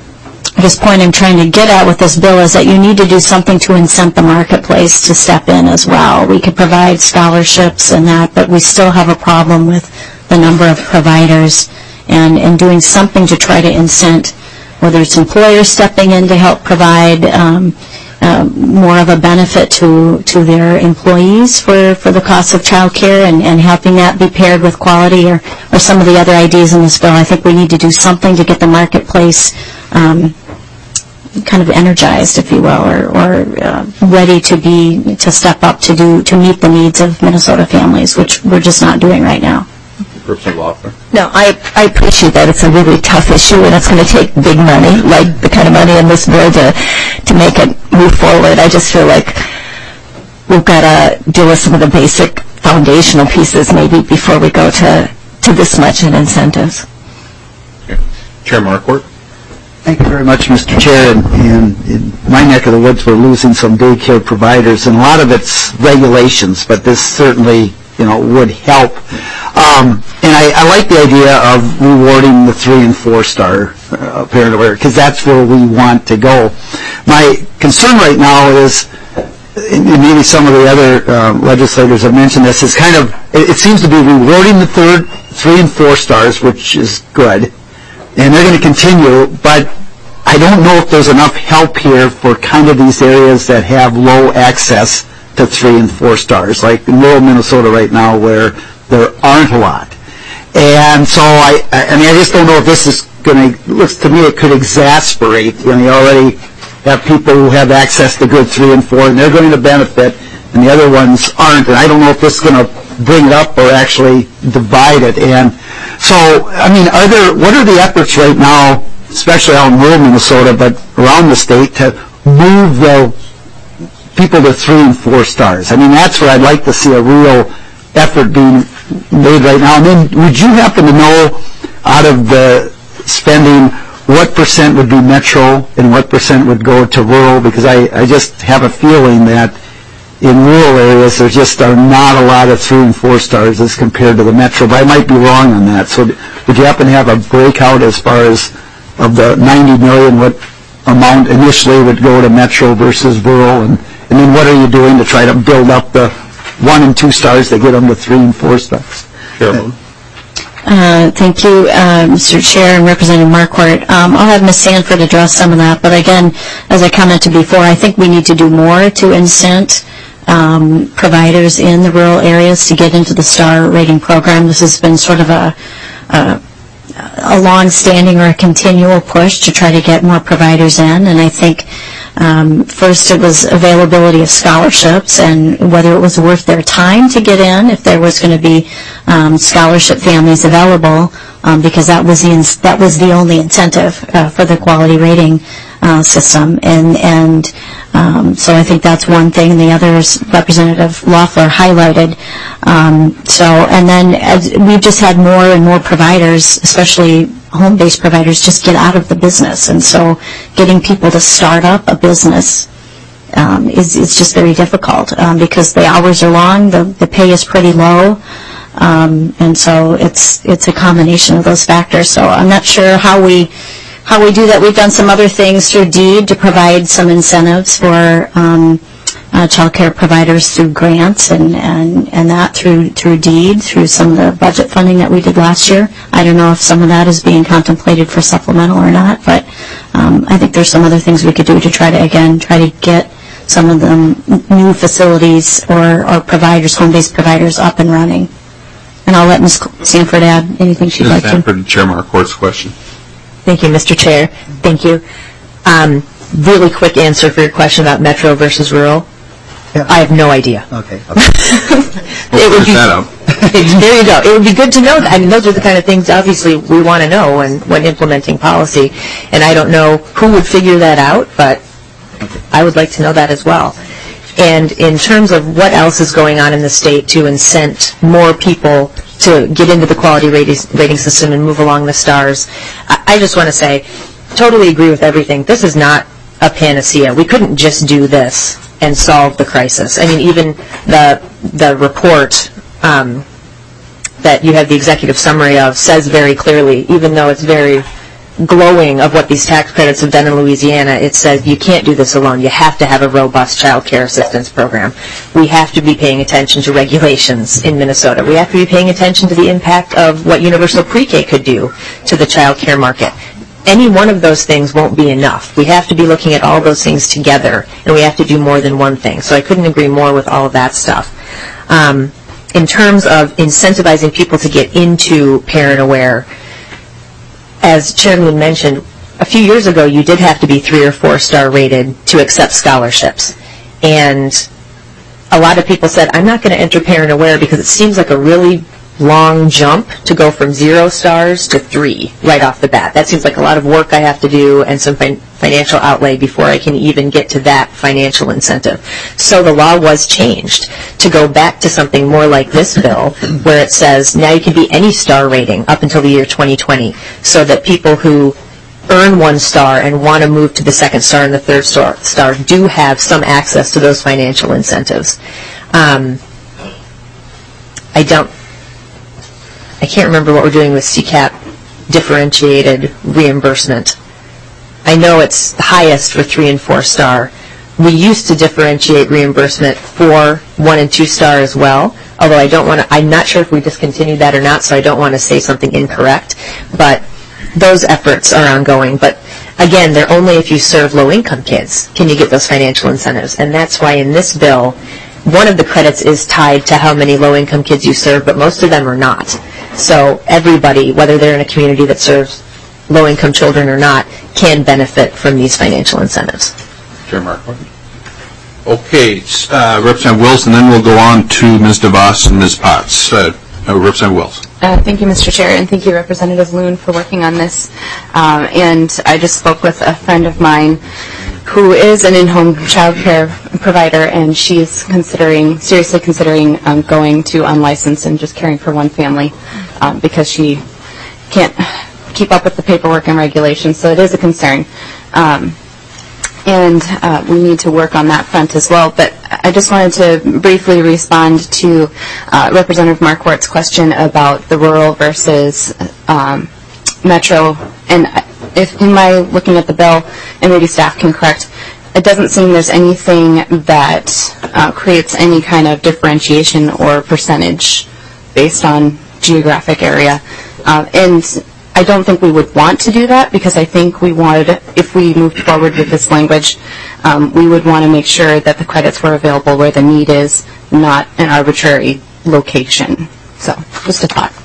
I guess point I'm trying to get at with this bill is that you need to do something to incent the marketplace to step in as well. We could provide scholarships and that, but we still have a problem with the number of providers, and, and doing something to try to incent, whether it's employers stepping in to help provide um, uh, more of a benefit to, to their employees for, for the cost of child care, and, and helping that be paired with quality, or, or some of the other ideas in this bill. I think we need to do something to get the marketplace um, kind of energized, if you will, or, or uh, ready to be to step up to do to meet the needs of Minnesota families, which we're just not doing right now. Representative Loeffler. No, I, I appreciate that. It's a really tough issue, and it's going to take big money, like the kind of money in this bill, to to make it move forward. I just feel like we've got to deal with some of the basic foundational pieces maybe before we go to, to this much in incentives. Okay. Chair Marquardt. Thank you very much, Mister Chair. And, and in my neck of the woods, we're losing some daycare providers, and a lot of it's regulations, but this certainly, you know, would help. Um, and I, I like the idea of rewarding the three and four star uh, parent aware, because that's where we want to go. My concern right now is, and maybe some of the other uh, legislators have mentioned this, is kind of, it, it seems to be rewarding the third, three and four stars, which is good. And they're going to continue, but I don't know if there's enough help here for kind of these areas that have low access to three and four stars, like in rural Minnesota right now where there aren't a lot. And so I, I mean, I just don't know if this is going to, looks to me it could exasperate when you already have people who have access to good three and four, and they're going to benefit, and the other ones aren't. And I don't know if this is going to bring it up or actually divide it. And so, I mean, are there, what are the efforts right now, especially out in rural Minnesota, but around the state, to move the people to three and four stars? I mean, that's where I'd like to see a real effort being made right now. And then would you happen to know, out of the spending, what percent would be metro and what percent would go to rural? Because I, I just have a feeling that in rural areas there just are not a lot of three and four stars as compared to the metro, but I might be wrong on that. So would you happen to have a breakout as far as of the ninety million, what amount initially would go to metro versus rural, and, and then what are you doing to try to build up the one and two stars that get them to three and four stars? Chairman. Uh, thank you, uh, Mister Chair and Representative Marquardt. Um, I'll have Miz Sanford address some of that, but again, as I commented before, I think we need to do more to incent um, providers in the rural areas to get into the STAR rating program. This has been sort of a, a, a long-standing or a continual push to try to get more providers in, and I think Um, first, it was availability of scholarships and whether it was worth their time to get in, if there was going to be um, scholarship families available, um, because that was the in- that was the only incentive uh, for the quality rating uh, system. And and um, so I think that's one thing. And the other is Representative Loeffler highlighted. Um, so and then as we've just had more and more providers, especially home-based providers, just get out of the business, and so getting people to start up a business um, is, is just very difficult um, because the hours are long, the, the pay is pretty low, um, and so it's it's a combination of those factors. So I'm not sure how we how we do that. We've done some other things through DEED to provide some incentives for um, uh, child care providers through grants and, and, and that through through DEED, through some of the budget funding that we did last year. I don't know if some of that is being contemplated for supplemental or not, but um, I think there's some other things we could do to try to, again, try to get some of the new facilities or, or providers, home-based providers up and running. And I'll let Miz Sanford add anything she'd Miz like Sanford, to. Chair Marquardt's question. Thank you, Mister Chair. Thank you. Um, really quick answer for your question about metro versus rural. Yeah. I have no idea. Okay. It would be, that up. there you go. It would be good to know that. I mean, those are the kind of things, obviously, we want to know when, when implementing policy. And I don't know who would figure that out, but I would like to know that as well. And in terms of what else is going on in the state to incent more people to get into the quality rating, rating system and move along the stars, I, I just want to say, totally agree with everything. This is not a panacea. We couldn't just do this and solve the crisis. I mean, even the the report um, that you have the executive summary of says very clearly, even though it's very glowing of what these tax credits have done in Louisiana, it says you can't do this alone. You have to have a robust child care assistance program. We have to be paying attention to regulations in Minnesota. We have to be paying attention to the impact of what universal pre-K could do to the child care market. Any one of those things won't be enough. We have to be looking at all those things together, and we have to do more than one thing. So I couldn't agree more with all of that stuff. Um, in terms of incentivizing people to get into Parent Aware, as Chairman mentioned, a few years ago you did have to be three or four star rated to accept scholarships. And a lot of people said, I'm not going to enter Parent Aware because it seems like a really long jump to go from zero stars to three right off the bat. That seems like a lot of work I have to do and some fin- financial outlay before I can even get to that financial incentive. So the law was changed to go back to something more like this bill where it says now you can be any star rating up until the year twenty twenty, so that people who earn one star and want to move to the second star and the third star, star do have some access to those financial incentives. Um, I don't I can't remember what we're doing with C CAP differentiated reimbursement. I know it's the highest for three and four star. We used to differentiate reimbursement for one and two star as well, although I don't want to, I'm not sure if we discontinued that or not, so I don't want to say something incorrect, but those efforts are ongoing. But again, they're only if you serve low-income kids can you get those financial incentives, and that's why in this bill, one of the credits is tied to how many low-income kids you serve, but most of them are not. So everybody, whether they're in a community that serves low-income children or not, can benefit from these financial incentives. Chair Marquardt. Okay, uh, Representative Wills, and then we'll go on to Miz DeVos and Miz Potts. Uh, uh, Representative Wills. Uh, thank you, Mister Chair, and thank you, Representative Loon, for working on this. Um, and I just spoke with a friend of mine who is an in-home child care provider, and she's considering, seriously considering um, going to unlicensed and just caring for one family um, because she can't keep up with the paperwork and regulations, so it is a concern. Um, and uh, we need to work on that front as well. But I just wanted to briefly respond to uh, Representative Marquardt's question about the rural versus um, metro. And if in my looking at the bill, and maybe staff can correct, it doesn't seem there's anything that uh, creates any kind of differentiation or percentage based on geographic area. Uh, and I don't think we would want to do that, because I think we would, if we moved forward with this language, um, we would want to make sure that the credits were available where the need is, not an arbitrary location. So, just a thought.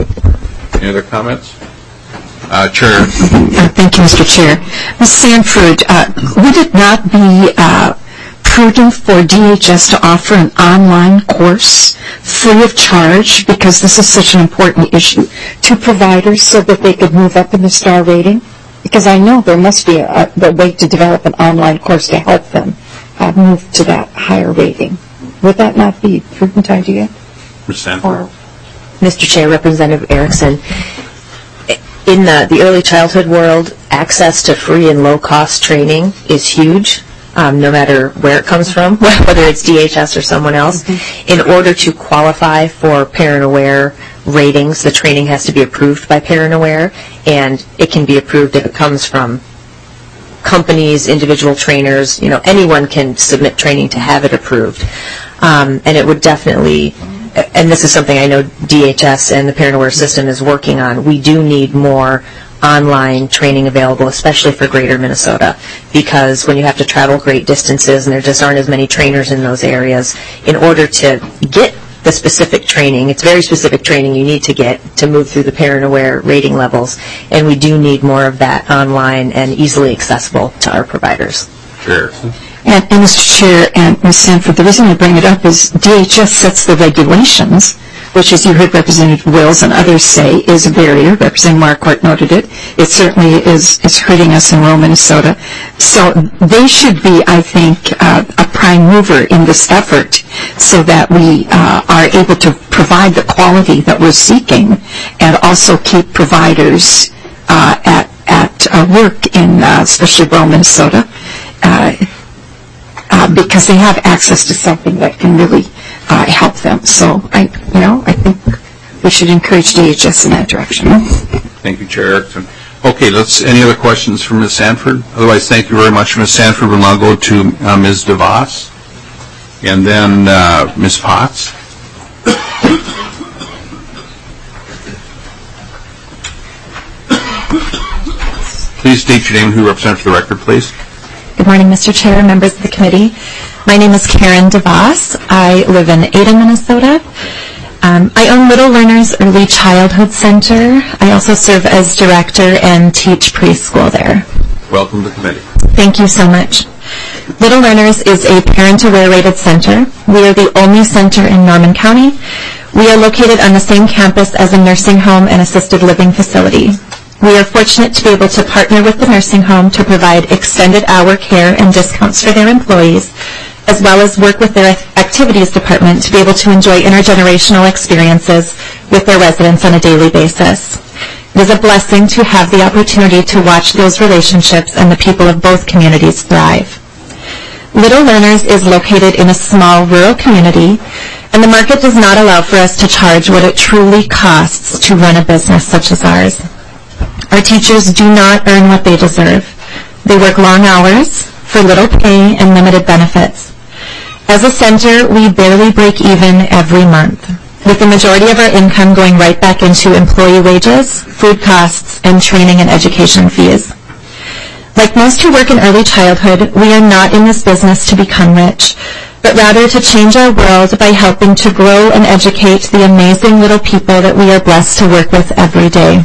Any other comments? Uh, Chair. Uh, thank you, Mister Chair. Miz Sanford, uh, would it not be uh, prudent for D H S to offer an online course free of charge, because this is such an important issue, to providers so that they could move up in the star rating? Because I know there must be a, a way to develop an online course to help them uh, move to that higher rating. Would that not be a prudent idea? Miz Sanford. Mister Chair, Representative Erickson, in the, the early childhood world, access to free and low-cost training is huge, um, no matter where it comes from, whether it's D H S or someone else. Mm-hmm. In order to qualify for Parent Aware ratings, the training has to be approved by Parent Aware, and it can be approved if it comes from companies, individual trainers. You know, anyone can submit training to have it approved. Um, and it would definitely, and this is something I know D H S and the Parent Aware system is working on, we do need more online training available, especially for Greater Minnesota, because when you have to travel great distances and there just aren't as many trainers in those areas, in order to get the specific training, it's very specific training you need to get to move through the parent-aware rating levels, and we do need more of that online and easily accessible to our providers. Sure. And, and Mister Chair and Miz Sanford, the reason I bring it up is D H S sets the regulations, which, as you heard Representative Wills and others say, is a barrier. Representative Marquardt noted it. It certainly is, is hurting us in rural Minnesota. So they should be, I think, uh, a prime mover in this effort so that we uh, are able to provide the quality that we're seeking and also keep providers uh, at, at uh, work in uh, especially rural Minnesota. Uh, Uh, because they have access to something that can really uh, help them. So, I, you know, I think we should encourage D H S in that direction. Thank you, Chair Erickson. Okay, let's. Any other questions for Miz Sanford? Otherwise, thank you very much, Miz Sanford. We'll now go to uh, Miz DeVos, and then uh, Miz Potts. Please state your name and who you represent for the record, please. Good morning, Mister Chair, members of the committee. My name is Karen DeVos. I live in Ada, Minnesota. Um, I own Little Learners Early Childhood Center. I also serve as director and teach preschool there. Welcome to the committee. Thank you so much. Little Learners is a parent-aware rated center. We are the only center in Norman County. We are located on the same campus as a nursing home and assisted living facility. We are fortunate to be able to partner with the nursing home to provide extended hour care and discounts for their employees, as well as work with their activities department to be able to enjoy intergenerational experiences with their residents on a daily basis. It is a blessing to have the opportunity to watch those relationships and the people of both communities thrive. Little Learners is located in a small rural community, and the market does not allow for us to charge what it truly costs to run a business such as ours. Our teachers do not earn what they deserve. They work long hours for little pay and limited benefits. As a center, we barely break even every month, with the majority of our income going right back into employee wages, food costs, and training and education fees. Like most who work in early childhood, we are not in this business to become rich, but rather to change our world by helping to grow and educate the amazing little people that we are blessed to work with every day.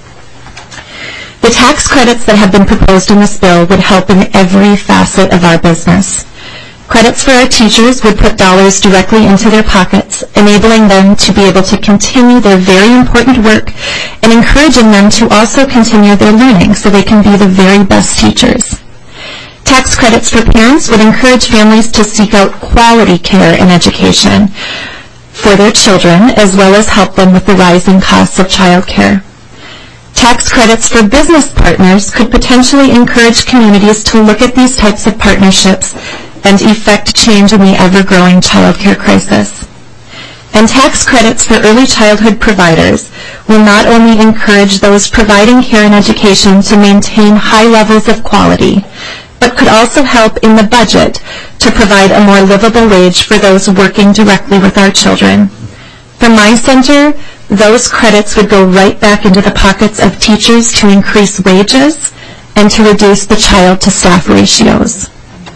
The tax credits that have been proposed in this bill would help in every facet of our business. Credits for our teachers would put dollars directly into their pockets, enabling them to be able to continue their very important work and encouraging them to also continue their learning so they can be the very best teachers. Tax credits for parents would encourage families to seek out quality care and education for their children, as well as help them with the rising costs of child care. Tax credits for business partners could potentially encourage communities to look at these types of partnerships and effect change in the ever-growing child care crisis. And tax credits for early childhood providers will not only encourage those providing care and education to maintain high levels of quality, but could also help in the budget to provide a more livable wage for those working directly with our children. For my center, those credits would go right back into the pockets of teachers to increase wages and to reduce the child-to-staff ratios.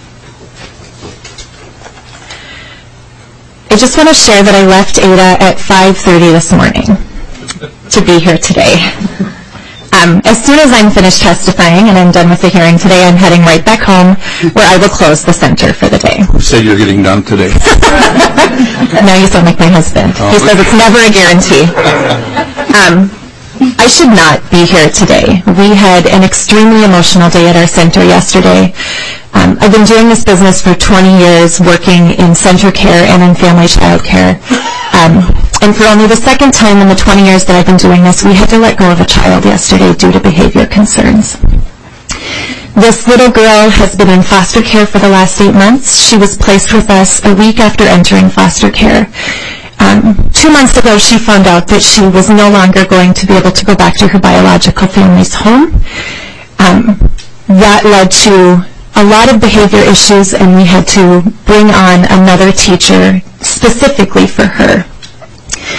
I just want to share that I left Ada at five thirty this morning to be here today. Um, as soon as I'm finished testifying and I'm done with the hearing today, I'm heading right back home where I will close the center for the day. Who said you're getting done today? Now you sound like my husband. Oh. He says it's never a guarantee. Um, I should not be here today. We had an extremely emotional day at our center yesterday. Um, I've been doing this business for twenty years, working in center care and in family child care. Um, and for only the second time in the twenty years that I've been doing this, we had to let go of a child yesterday due to behavior concerns. This little girl has been in foster care for the last eight months. She was placed with us a week after entering foster care. Um, two months ago, she found out that she was no longer going to be able to go back to her biological family's home. Um, that led to a lot of behavior issues, and we had to bring on another teacher specifically for her.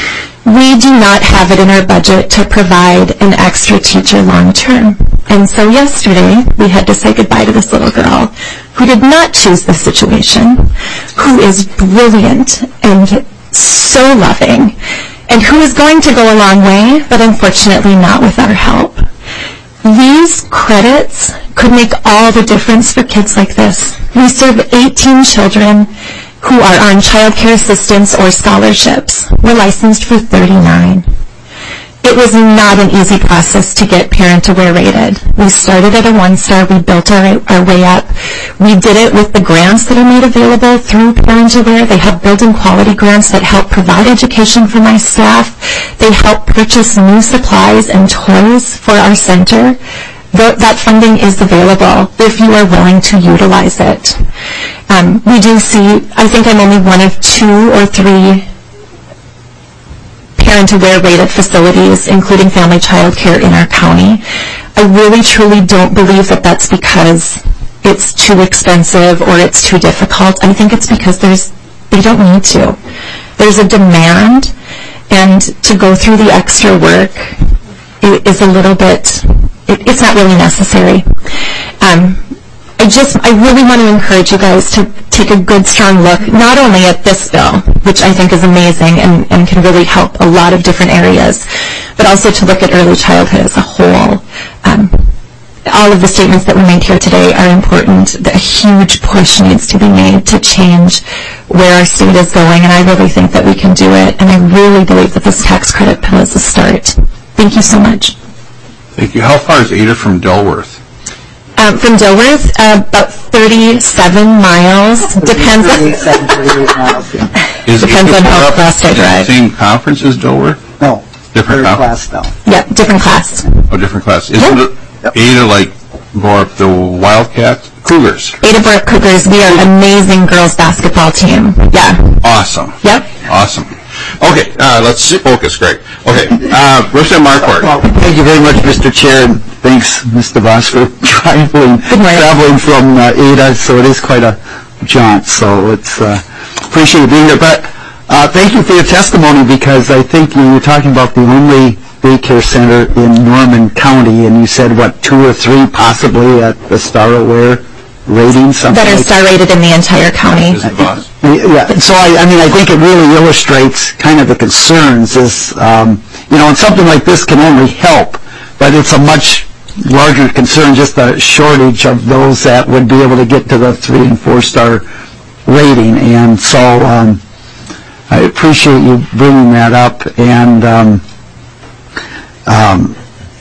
we do not have it in our budget to provide an extra teacher long term. And so yesterday, we had to say goodbye to this little girl who did not choose this situation, who is brilliant and so loving, and who is going to go a long way, but unfortunately not with our help. These credits could make all the difference for kids like this. We serve eighteen children who are on child care assistance or scholarships. We're licensed for thirty-nine. It was not an easy process to get Parent Aware rated. We started at a one-star. We built our, our way up. We did it with the grants that are made available through Parent Aware. They have building quality grants that help provide education for my staff. They help purchase new supplies and toys for our center. The, that funding is available if you are willing to utilize it. Um, we do see, I think I'm only one of two or three Parent Aware rated facilities, including family child care in our county. I really truly don't believe that that's because it's too expensive or it's too difficult. I think it's because there's they don't need to. There's a demand, and to go through the extra work is a little bit, it, it's not really necessary. Um, I just, I really want to encourage you guys to take a good, strong look, not only at this bill, which I think is amazing and, and can really help a lot of different areas, but also to look at early childhood as a whole. Um, all of the statements that we made here today are important. A huge push needs to be made to change where our state is going, and I really think that we can do it, and I really believe that this tax credit bill is a start. Thank you so much. Thank you. How far is Ada from Dilworth? Um, from Dilworth, uh, about thirty-seven miles. Depends on, Is depends on how fast I drive. Same conference as Dilworth? No. Different class now. Yeah, different class. Oh, different class. Isn't Yep. it Ada like more of the Wildcats? Cougars. Ada Burke Cougars, we are an amazing girls basketball team. Yeah. Awesome. Yep. Awesome. Okay, uh, let's focus, Greg. Okay, uh, Representative Marquardt. Well, thank you very much, Mister Chair, and thanks, Mister Voss, for traveling, traveling from uh, Ada, so it is quite a jaunt, so it's uh, appreciate you being there. But uh, thank you for your testimony, because I think you were talking about the only daycare center in Norman County, and you said, what, two or three possibly at the Star Aware rating? Something That are like star rated in the entire county. Yeah, so I, I mean, I think it really illustrates kind of the concerns is, um, you know, and something like this can only help, but it's a much larger concern, just the shortage of those that would be able to get to the three and four star rating. And so um, I appreciate you bringing that up. And um, um,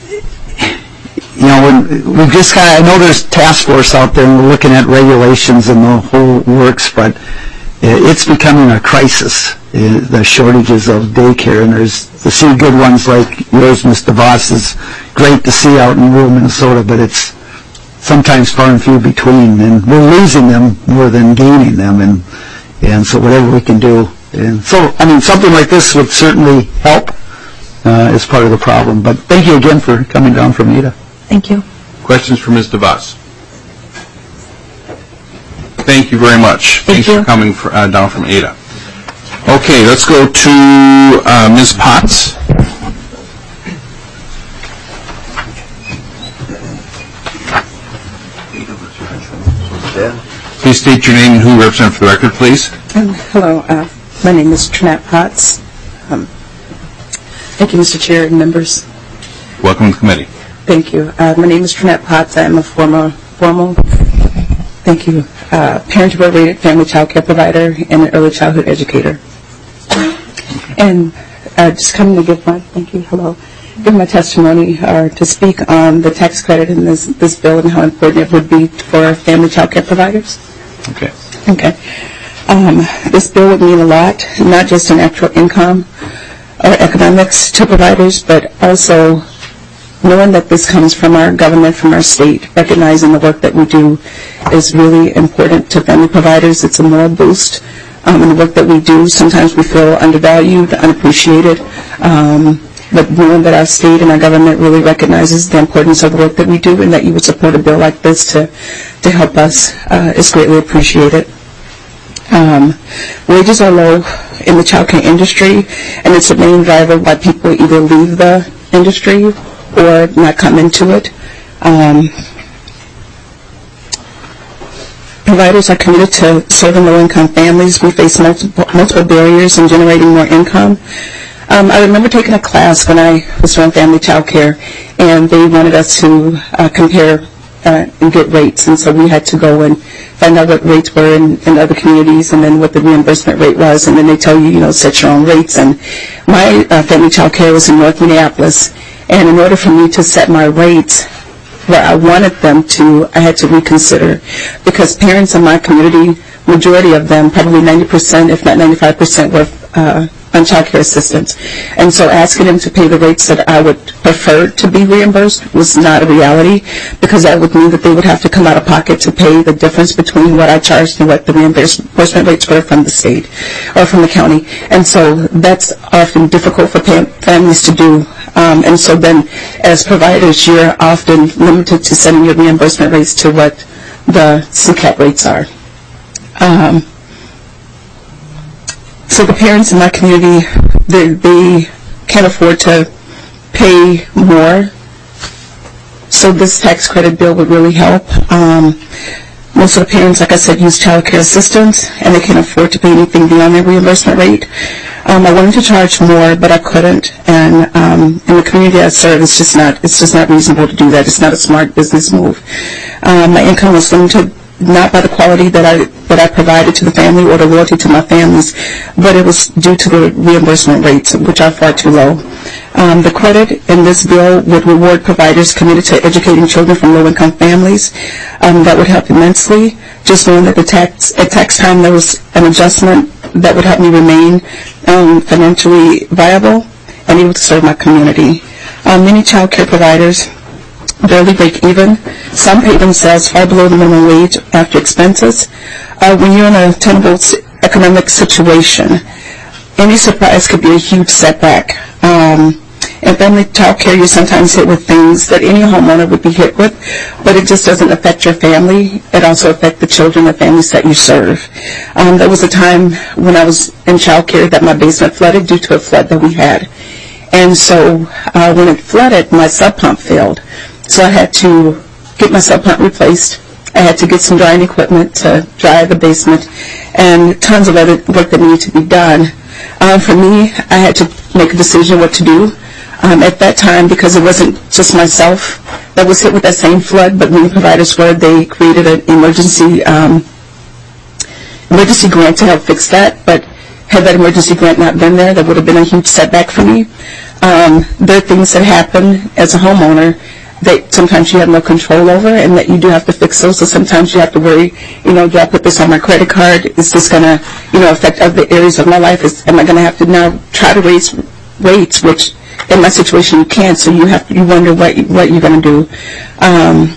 you know, when we've just kind of, I know there's task force out there and we're looking at regulations and the whole works, but it's becoming a crisis, the shortages of daycare, and there's to see good ones like yours, Mister Voss, is great to see out in rural Minnesota, but it's sometimes far and few between, and we're losing them more than gaining them, and and so whatever we can do. And so, I mean, something like this would certainly help uh, as part of the problem. But thank you again for coming down from Ada. Thank you. Questions for Mister Voss? Thank you very much. Thank Thanks you. for coming for, uh, down from Ada. Okay, let's go to uh, Miz Potts. Please state your name and who you represent for the record, please. Um, hello, uh, my name is Trinette Potts. Um, thank you, Mister Chair and members. Welcome to the committee. Thank you. Uh, my name is Trinette Potts. I am a former, formal, thank you, uh, Parent Aware rated family child care provider and an early childhood educator. And uh, just coming to give my, thank you, hello, give my testimony or to speak on the tax credit in this, this bill and how important it would be for family child care providers. Okay. Okay. Um, this bill would mean a lot, not just in actual income or economics to providers, but also knowing that this comes from our government, from our state, recognizing the work that we do is really important to family providers. It's a moral boost um, in the work that we do. Sometimes we feel undervalued, unappreciated, um, but knowing that our state and our government really recognizes the importance of the work that we do and that you would support a bill like this to, to help us uh, is greatly appreciated. Um, wages are low in the child care industry, and it's a main driver why people either leave the industry or not come into it. Um, providers are committed to serving low-income families. We face multiple, multiple barriers in generating more income. Um, I remember taking a class when I was doing family child care, and they wanted us to uh, compare uh, and get rates, and so we had to go and find out what rates were in, in other communities, and then what the reimbursement rate was, and then they tell you, you know, set your own rates. And my uh, family child care was in North Minneapolis, and in order for me to set my rates where I wanted them to, I had to reconsider, because parents in my community, majority of them, probably ninety percent, if not ninety-five percent, were uh, on child care assistance. And so asking them to pay the rates that I would prefer to be reimbursed was not a reality, because that would mean that they would have to come out of pocket to pay the difference between what I charged and what the reimbursement rates were from the state or from the county. And so that's often difficult for families to do. Um, and so then as providers, you're often limited to setting your reimbursement rates to what the C C A P rates are. Um, So the parents in my community, they, they can't afford to pay more. So this tax credit bill would really help. Um, most of the parents, like I said, use child care assistance, and they can't afford to pay anything beyond their reimbursement rate. Um, I wanted to charge more, but I couldn't. And um, in the community I serve, it's just not it's just not reasonable to do that. It's not a smart business move. Um, my income was limited, not by the quality that I that I provided to the family or the loyalty to my families, but it was due to the reimbursement rates, which are far too low. Um, the credit in this bill would reward providers committed to educating children from low-income families. Um, that would help immensely. Just knowing that the tax at tax time there was an adjustment that would help me remain um, financially viable and able to serve my community. Um, many child care providers barely break even. Some pay themselves far below the minimum wage after expenses. Uh, when you're in a tenable economic situation, any surprise could be a huge setback. Um, in family child care, you're sometimes hit with things that any homeowner would be hit with, but it just doesn't affect your family. It also affects the children and families that you serve. Um, there was a time when I was in child care that my basement flooded due to a flood that we had. And so uh, when it flooded, my sub pump failed. So I had to get my sub pump replaced. I had to get some drying equipment to dry the basement, and tons of other work that needed to be done. Um, for me, I had to make a decision what to do. Um, at that time, because it wasn't just myself that was hit with that same flood, but many providers were, they created an emergency um, emergency grant to help fix that. But had that emergency grant not been there, that would have been a huge setback for me. Um, there are things that happen as a homeowner that sometimes you have no control over, and that you do have to fix those. So sometimes you have to worry, you know, do I put this on my credit card? Is this going to, you know, affect other areas of my life? Is, am I going to have to now try to raise rates, which in my situation you can't, so you have to, you wonder what, what you're going to do. Um,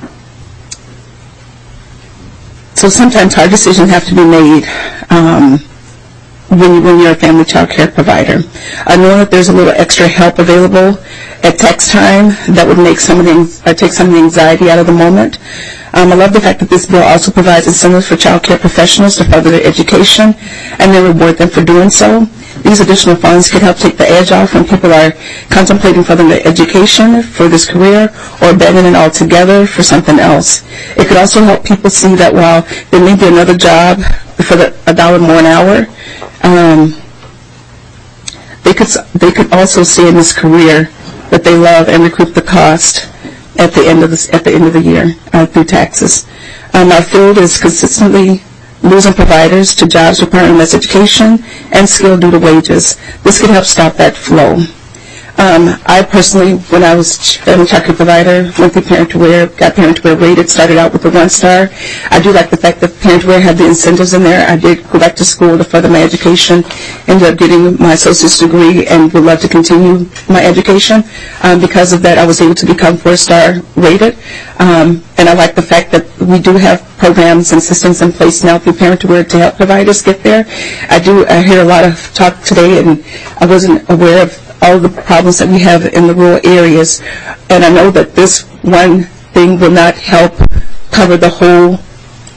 so sometimes hard decisions have to be made um, when, you, when you're a family child care provider. I know that there's a little extra help available at tax time that would make some of the, uh, take some of the anxiety out of the moment. Um, I love the fact that this bill also provides incentives for child care professionals to further their education and then reward them for doing so. These additional funds could help take the edge off when people are contemplating furthering their education for this career or abandoning it altogether for something else. It could also help people see that while there may be another job for the, a dollar more an hour, um, they could they could also see in this career that they love and recoup the cost at the end of the at the end of the year uh, through taxes. Um, our field is consistently losing providers to jobs requiring less education and skill due to wages. This could help stop that flow. Um, I personally, when I was family child care provider, went through Parent to Wear, got Parent to Wear rated, started out with a one star. I do like the fact that Parent to Wear had the incentives in there. I did go back to school to further my education, ended up getting my associate's degree, and would love to continue my education. Um, because of that, I was able to become four star rated. Um, and I like the fact that we do have programs and systems in place now through Parent to Wear to help providers get there. I do I hear a lot of talk today, and I wasn't aware of all the problems that we have in the rural areas, and I know that this one thing will not help cover the whole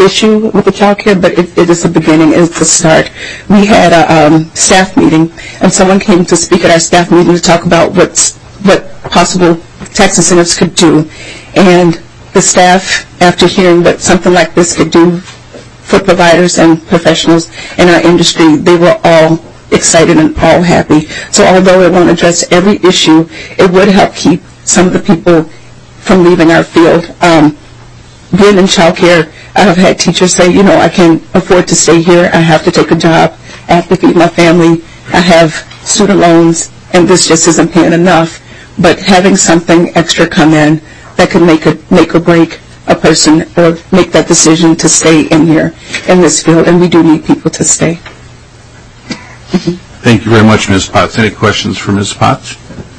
issue with the child care, but it, it is a beginning, it's a start. We had a um, staff meeting, and someone came to speak at our staff meeting to talk about what's, what possible tax incentives could do. And the staff, after hearing what something like this could do for providers and professionals in our industry, they were all excited and all happy. So although it won't address every issue, it would help keep some of the people from leaving our field. Um, being in child care, I have had teachers say, you know, I can't afford to stay here. I have to take a job. I have to feed my family. I have student loans, and this just isn't paying enough. But having something extra come in that could make a, make or break a person or make that decision to stay in here in this field, and we do need people to stay. Mm-hmm. Thank you very much, Miz Potts. Any questions for Miz Potts?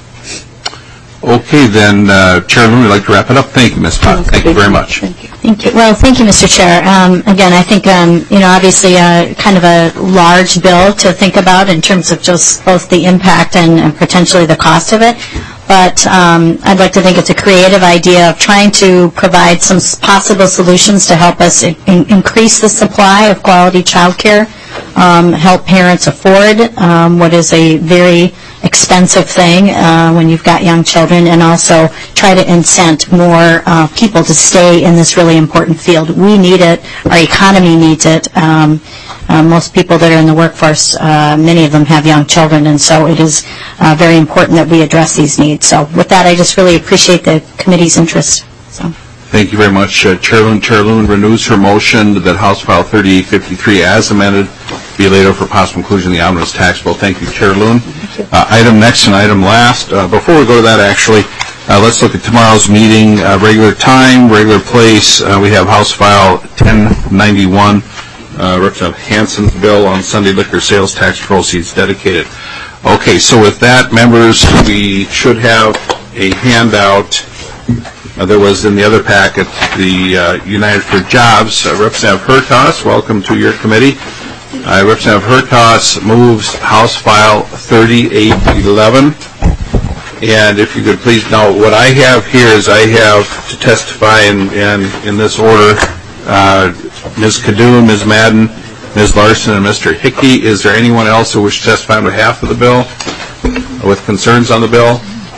Okay, then, uh, Chairman, we'd like to wrap it up. Thank you, Miz Potts. Thank you very much. Thank you. Thank you. Well, thank you, Mister Chair. Um, again, I think, um, you know, obviously uh, kind of a large bill to think about in terms of just both the impact and, and potentially the cost of it. But um, I'd like to think it's a creative idea of trying to provide some possible solutions to help us in increase the supply of quality child care, um, help parents afford um, what is a very expensive thing uh, when you've got young children, and also try to incent more uh, people to stay in this really important field. We need it. Our economy needs it. Um, uh, most people that are in the workforce, uh, many of them have young children, and so it is uh, very important that we address these needs. So with that, I just really appreciate the committee's interest. So. Thank you very much. Uh, Chair Loon. Chair Loon renews her motion that House File thirty-eight fifty-three as amended be laid over for possible inclusion in the omnibus tax bill. Thank you, Chair Loon. Uh, item next and item last. Uh, before we go to that, actually, uh, let's look at tomorrow's meeting. Uh, regular time, regular place. Uh, we have House File ten ninety-one, uh, Representative Hanson's bill on Sunday liquor sales tax proceeds dedicated. Okay, so with that, members, we should have a handout. Uh, there was in the other packet the uh, United for Jobs. Uh, Representative Hertas, welcome to your committee. Uh, Representative Hertas moves House File thirty-eight eleven. And if you could please know, what I have here is I have to testify in, in, in this order, uh, Miz Kadoon, Miz Madden, Miz Larson, and Mister Hickey. Is there anyone else who wishes to testify on behalf of the bill uh, with concerns on the bill?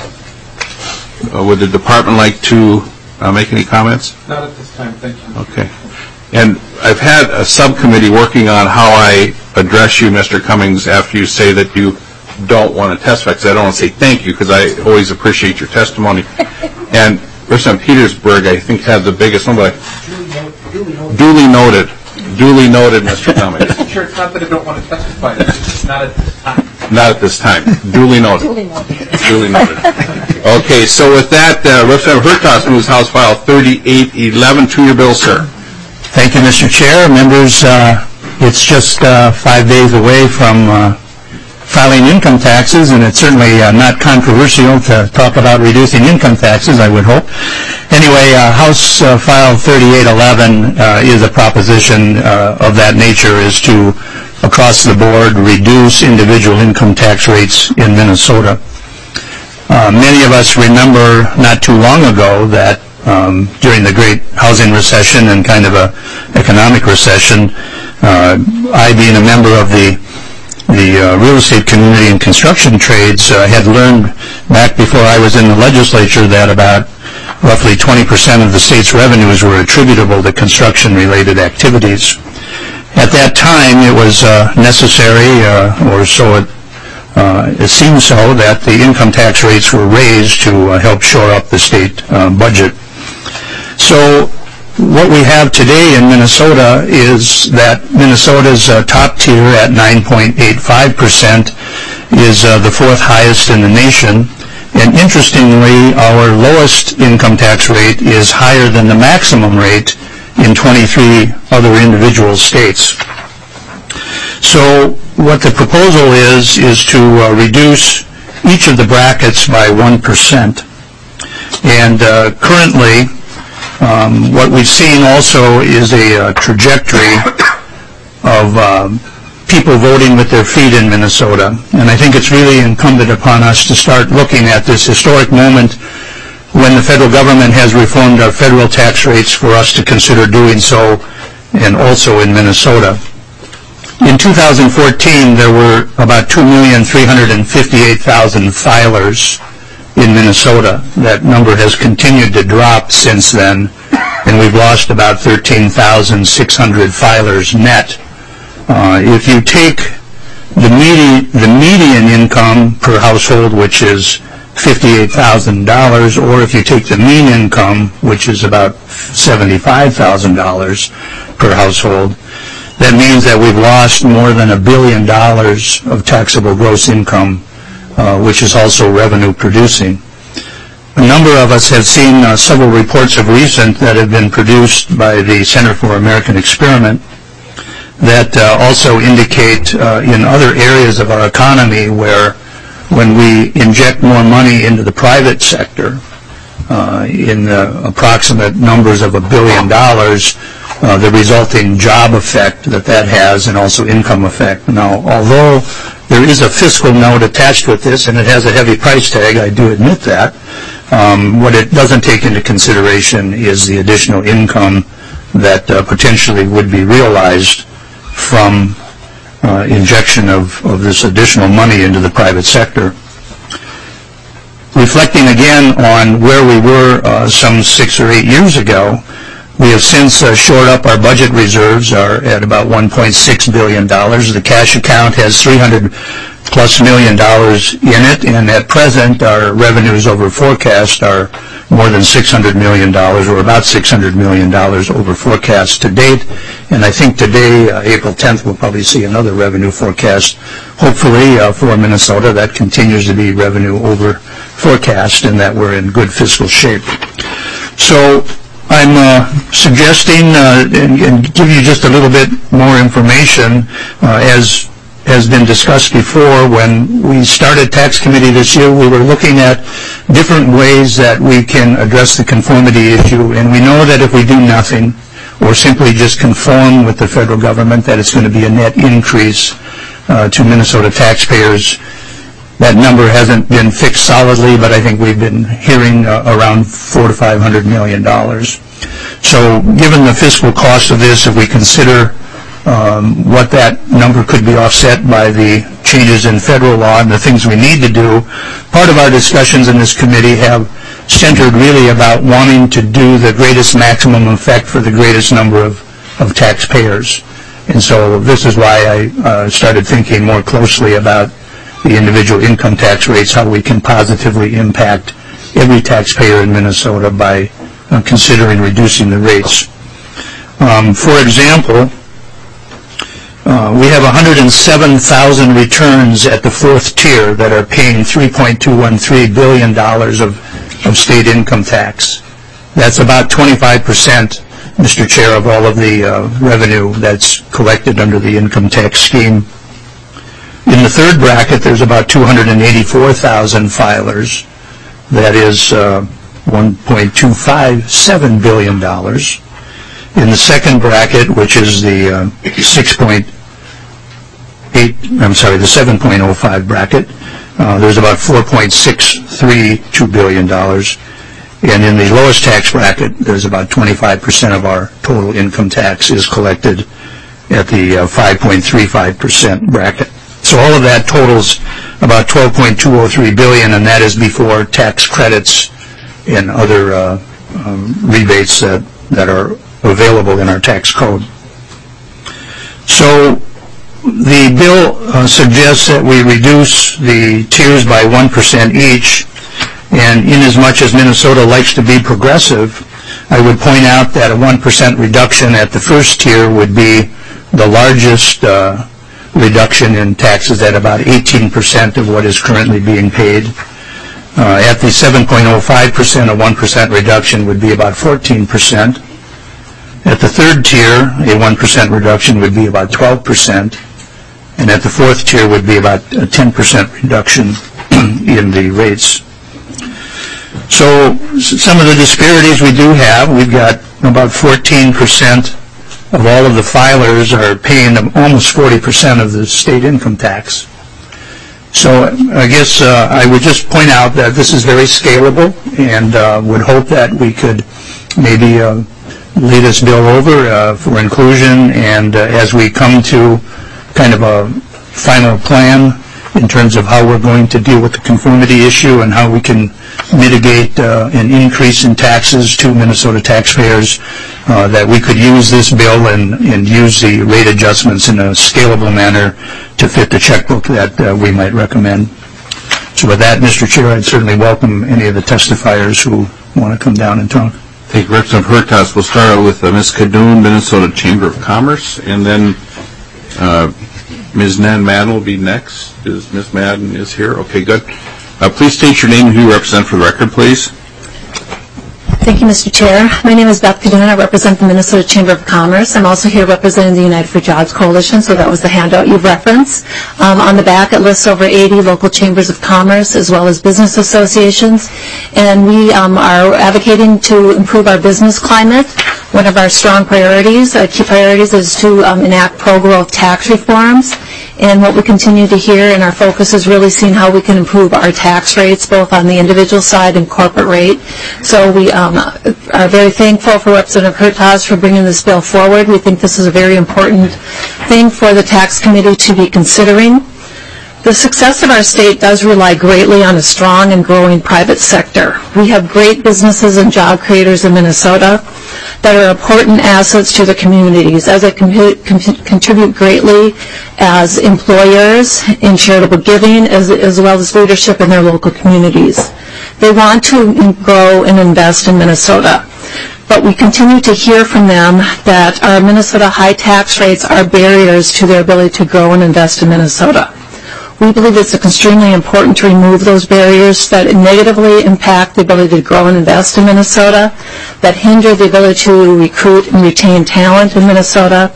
Uh, would the department like to uh, make any comments? Not at this time, thank you. Okay. And I've had a subcommittee working on how I address you, Mister Cummings, after you say that you don't want to testify, because I don't want to say thank you, because I always appreciate your testimony. And Representative Petersburg, I think, had the biggest one, but duly noted. Duly noted, Mister Cummings. Mister Chair, it's not that I don't want to testify, it's just not at this time. Not at this time. Duly noted. Duly noted. Duly noted. Okay, so with that, uh, Representative Hertas moves House File thirty-eight eleven to your bill, sir. Thank you, Mister Chair. Members, uh, it's just uh, five days away from uh, filing income taxes, and it's certainly uh, not controversial to talk about reducing income taxes, I would hope. Anyway, uh, House uh, File thirty-eight eleven uh, is a proposition uh, of that nature, is to, across the board, reduce individual income tax rates in Minnesota. Uh, many of us remember not too long ago that um, during the great housing recession and kind of a economic recession, uh, I, being a member of the the uh, real estate community and construction trades, uh, had learned back before I was in the legislature that about roughly twenty percent of the state's revenues were attributable to construction-related activities. At that time, it was uh, necessary, uh, or so it Uh, it seems so, that the income tax rates were raised to uh, help shore up the state uh, budget. So what we have today in Minnesota is that Minnesota's uh, top tier at nine point eight five percent is uh, the fourth highest in the nation. And interestingly, our lowest income tax rate is higher than the maximum rate in twenty-three other individual states. So what the proposal is, is to uh, reduce each of the brackets by one percent. And uh, currently, um, what we've seen also is a uh, trajectory of uh, people voting with their feet in Minnesota. And I think it's really incumbent upon us to start looking at this historic moment when the federal government has reformed our federal tax rates for us to consider doing so and also in Minnesota. In two thousand fourteen, there were about two million three hundred fifty-eight thousand filers in Minnesota. That number has continued to drop since then, and we've lost about thirteen thousand six hundred filers net. Uh, if you take the, medi- the median income per household, which is fifty-eight thousand dollars, or if you take the mean income, which is about seventy-five thousand dollars per household, that means that we've lost more than a billion dollars of taxable gross income, uh, which is also revenue producing. A number of us have seen uh, several reports of recent that have been produced by the Center for American Experiment that uh, also indicate uh, in other areas of our economy where when we inject more money into the private sector, uh, in the approximate numbers of a billion dollars, uh, the resulting job effect that that has and also income effect. Now, although there is a fiscal note attached with this and it has a heavy price tag, I do admit that, um, what it doesn't take into consideration is the additional income that uh, potentially would be realized from uh, injection of, of this additional money into the private sector. Reflecting again on where we were uh, some six or eight years ago, we have since uh, shored up our budget reserves are at about one point six billion dollars. The cash account has three hundred plus million dollars in it, and at present our revenues over forecast are more than six hundred million dollars, or about six hundred million dollars over forecast to date. And I think today, uh, April tenth, we'll probably see another revenue forecast, hopefully uh, for Minnesota, that continues to be revenue over forecast and that we're in good fiscal shape. So I'm uh, suggesting uh, and, and give you just a little bit more information uh, as has been discussed before. When we started tax committee this year, we were looking at different ways that we can address the conformity issue, and we know that if we do nothing or simply just conform with the federal government, that it's going to be a net increase uh, to Minnesota taxpayers. That number hasn't been fixed solidly, but I think we've been hearing uh, around four to five hundred million dollars. So given the fiscal cost of this, if we consider Um, what that number could be offset by the changes in federal law and the things we need to do, part of our discussions in this committee have centered really about wanting to do the greatest maximum effect for the greatest number of, of taxpayers. And so this is why I uh, started thinking more closely about the individual income tax rates, how we can positively impact every taxpayer in Minnesota by uh, considering reducing the rates. Um, for example, Uh, we have one hundred seven thousand returns at the fourth tier that are paying three point two one three billion dollars of, of state income tax. That's about twenty-five percent, Mister Chair, of all of the uh, revenue that's collected under the income tax scheme. In the third bracket, there's about two hundred eighty-four thousand filers. That is uh, one point two five seven billion dollars. In the second bracket, which is the uh, six point eight, I'm sorry, the seven point oh five bracket, uh, there's about four point six three two billion dollars. And in the lowest tax bracket, there's about twenty-five percent of our total income tax is collected at the uh, five point three five percent bracket. So all of that totals about twelve point two oh three billion dollars, and that is before tax credits and other uh, um, rebates that, that are available in our tax code. So the bill uh, suggests that we reduce the tiers by one percent each, and inasmuch as Minnesota likes to be progressive, I would point out that a one percent reduction at the first tier would be the largest uh, reduction in taxes at about eighteen percent of what is currently being paid. Uh, at the seven point oh five percent, a one percent reduction would be about fourteen percent. At the third tier, a one percent reduction would be about twelve percent, and at the fourth tier would be about a ten percent reduction in the rates. So some of the disparities we do have, we've got about fourteen percent of all of the filers are paying almost forty percent of the state income tax. So I guess uh, I would just point out that this is very scalable, and uh, would hope that we could maybe uh, lay this bill over uh, for inclusion, and uh, as we come to kind of a final plan in terms of how we're going to deal with the conformity issue and how we can mitigate uh, an increase in taxes to Minnesota taxpayers, uh, that we could use this bill and, and use the rate adjustments in a scalable manner to fit the checkbook that uh, we might recommend. So with that, Mister Chair, I'd certainly welcome any of the testifiers who want to come down and talk. Thank you, Representative Hertaus. We'll start out with uh, Miz Cadoon, Minnesota Chamber of Commerce, and then uh, Miz Nan Madden will be next. Is Miz Madden is here? Okay, good. Uh, please state your name and who you represent for the record, please. Thank you, Mister Chair. My name is Beth Cadoon. I represent the Minnesota Chamber of Commerce. I'm also here representing the United for Jobs Coalition, so that was the handout you've referenced. Um, on the back, it lists over eighty local chambers of commerce as well as business associations, and we um, are advocating to improve our business climate. One of our strong priorities, uh, key priorities, is to um, enact pro-growth tax reforms. And what we continue to hear and our focus is really seeing how we can improve our tax rates, both on the individual side and corporate rate. So we um, are very thankful for Representative Hertaus for bringing this bill forward. We think this is a very important thing for the tax committee to be considering. The success of our state does rely greatly on a strong and growing private sector. We have great businesses and job creators in Minnesota that are important assets to the communities as they com- com- contribute greatly as employers in charitable giving as, as well as leadership in their local communities. They want to grow and invest in Minnesota, but we continue to hear from them that our Minnesota high tax rates are barriers to their ability to grow and invest in Minnesota. We believe it's extremely important to remove those barriers that negatively impact the ability to grow and invest in Minnesota, that hinder the ability to recruit and retain talent in Minnesota.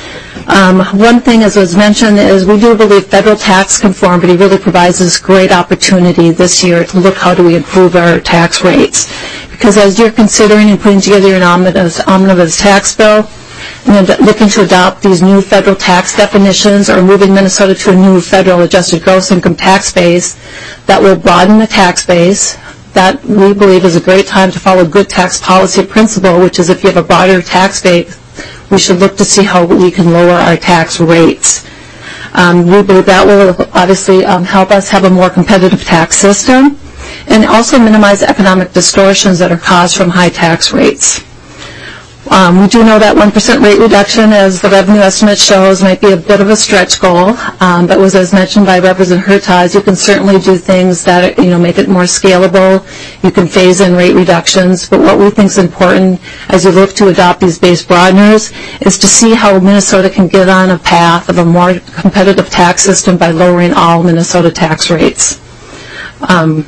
Um, one thing, as was mentioned, is we do believe federal tax conformity really provides this great opportunity this year to look how do we improve our tax rates. Because as you're considering and putting together your omnibus, omnibus tax bill, and then looking to adopt these new federal tax definitions or moving Minnesota to a new federal adjusted gross income tax base that will broaden the tax base, that we believe is a great time to follow good tax policy principle, which is if you have a broader tax base, we should look to see how we can lower our tax rates. Um, we believe that will obviously um, help us have a more competitive tax system and also minimize economic distortions that are caused from high tax rates. Um, we do know that one percent rate reduction, as the revenue estimate shows, might be a bit of a stretch goal, um, but was as mentioned by Representative Hertaus, you can certainly do things that you know make it more scalable. You can phase in rate reductions, but what we think is important as you look to adopt these base broadeners is to see how Minnesota can get on a path of a more competitive tax system by lowering all Minnesota tax rates. Um,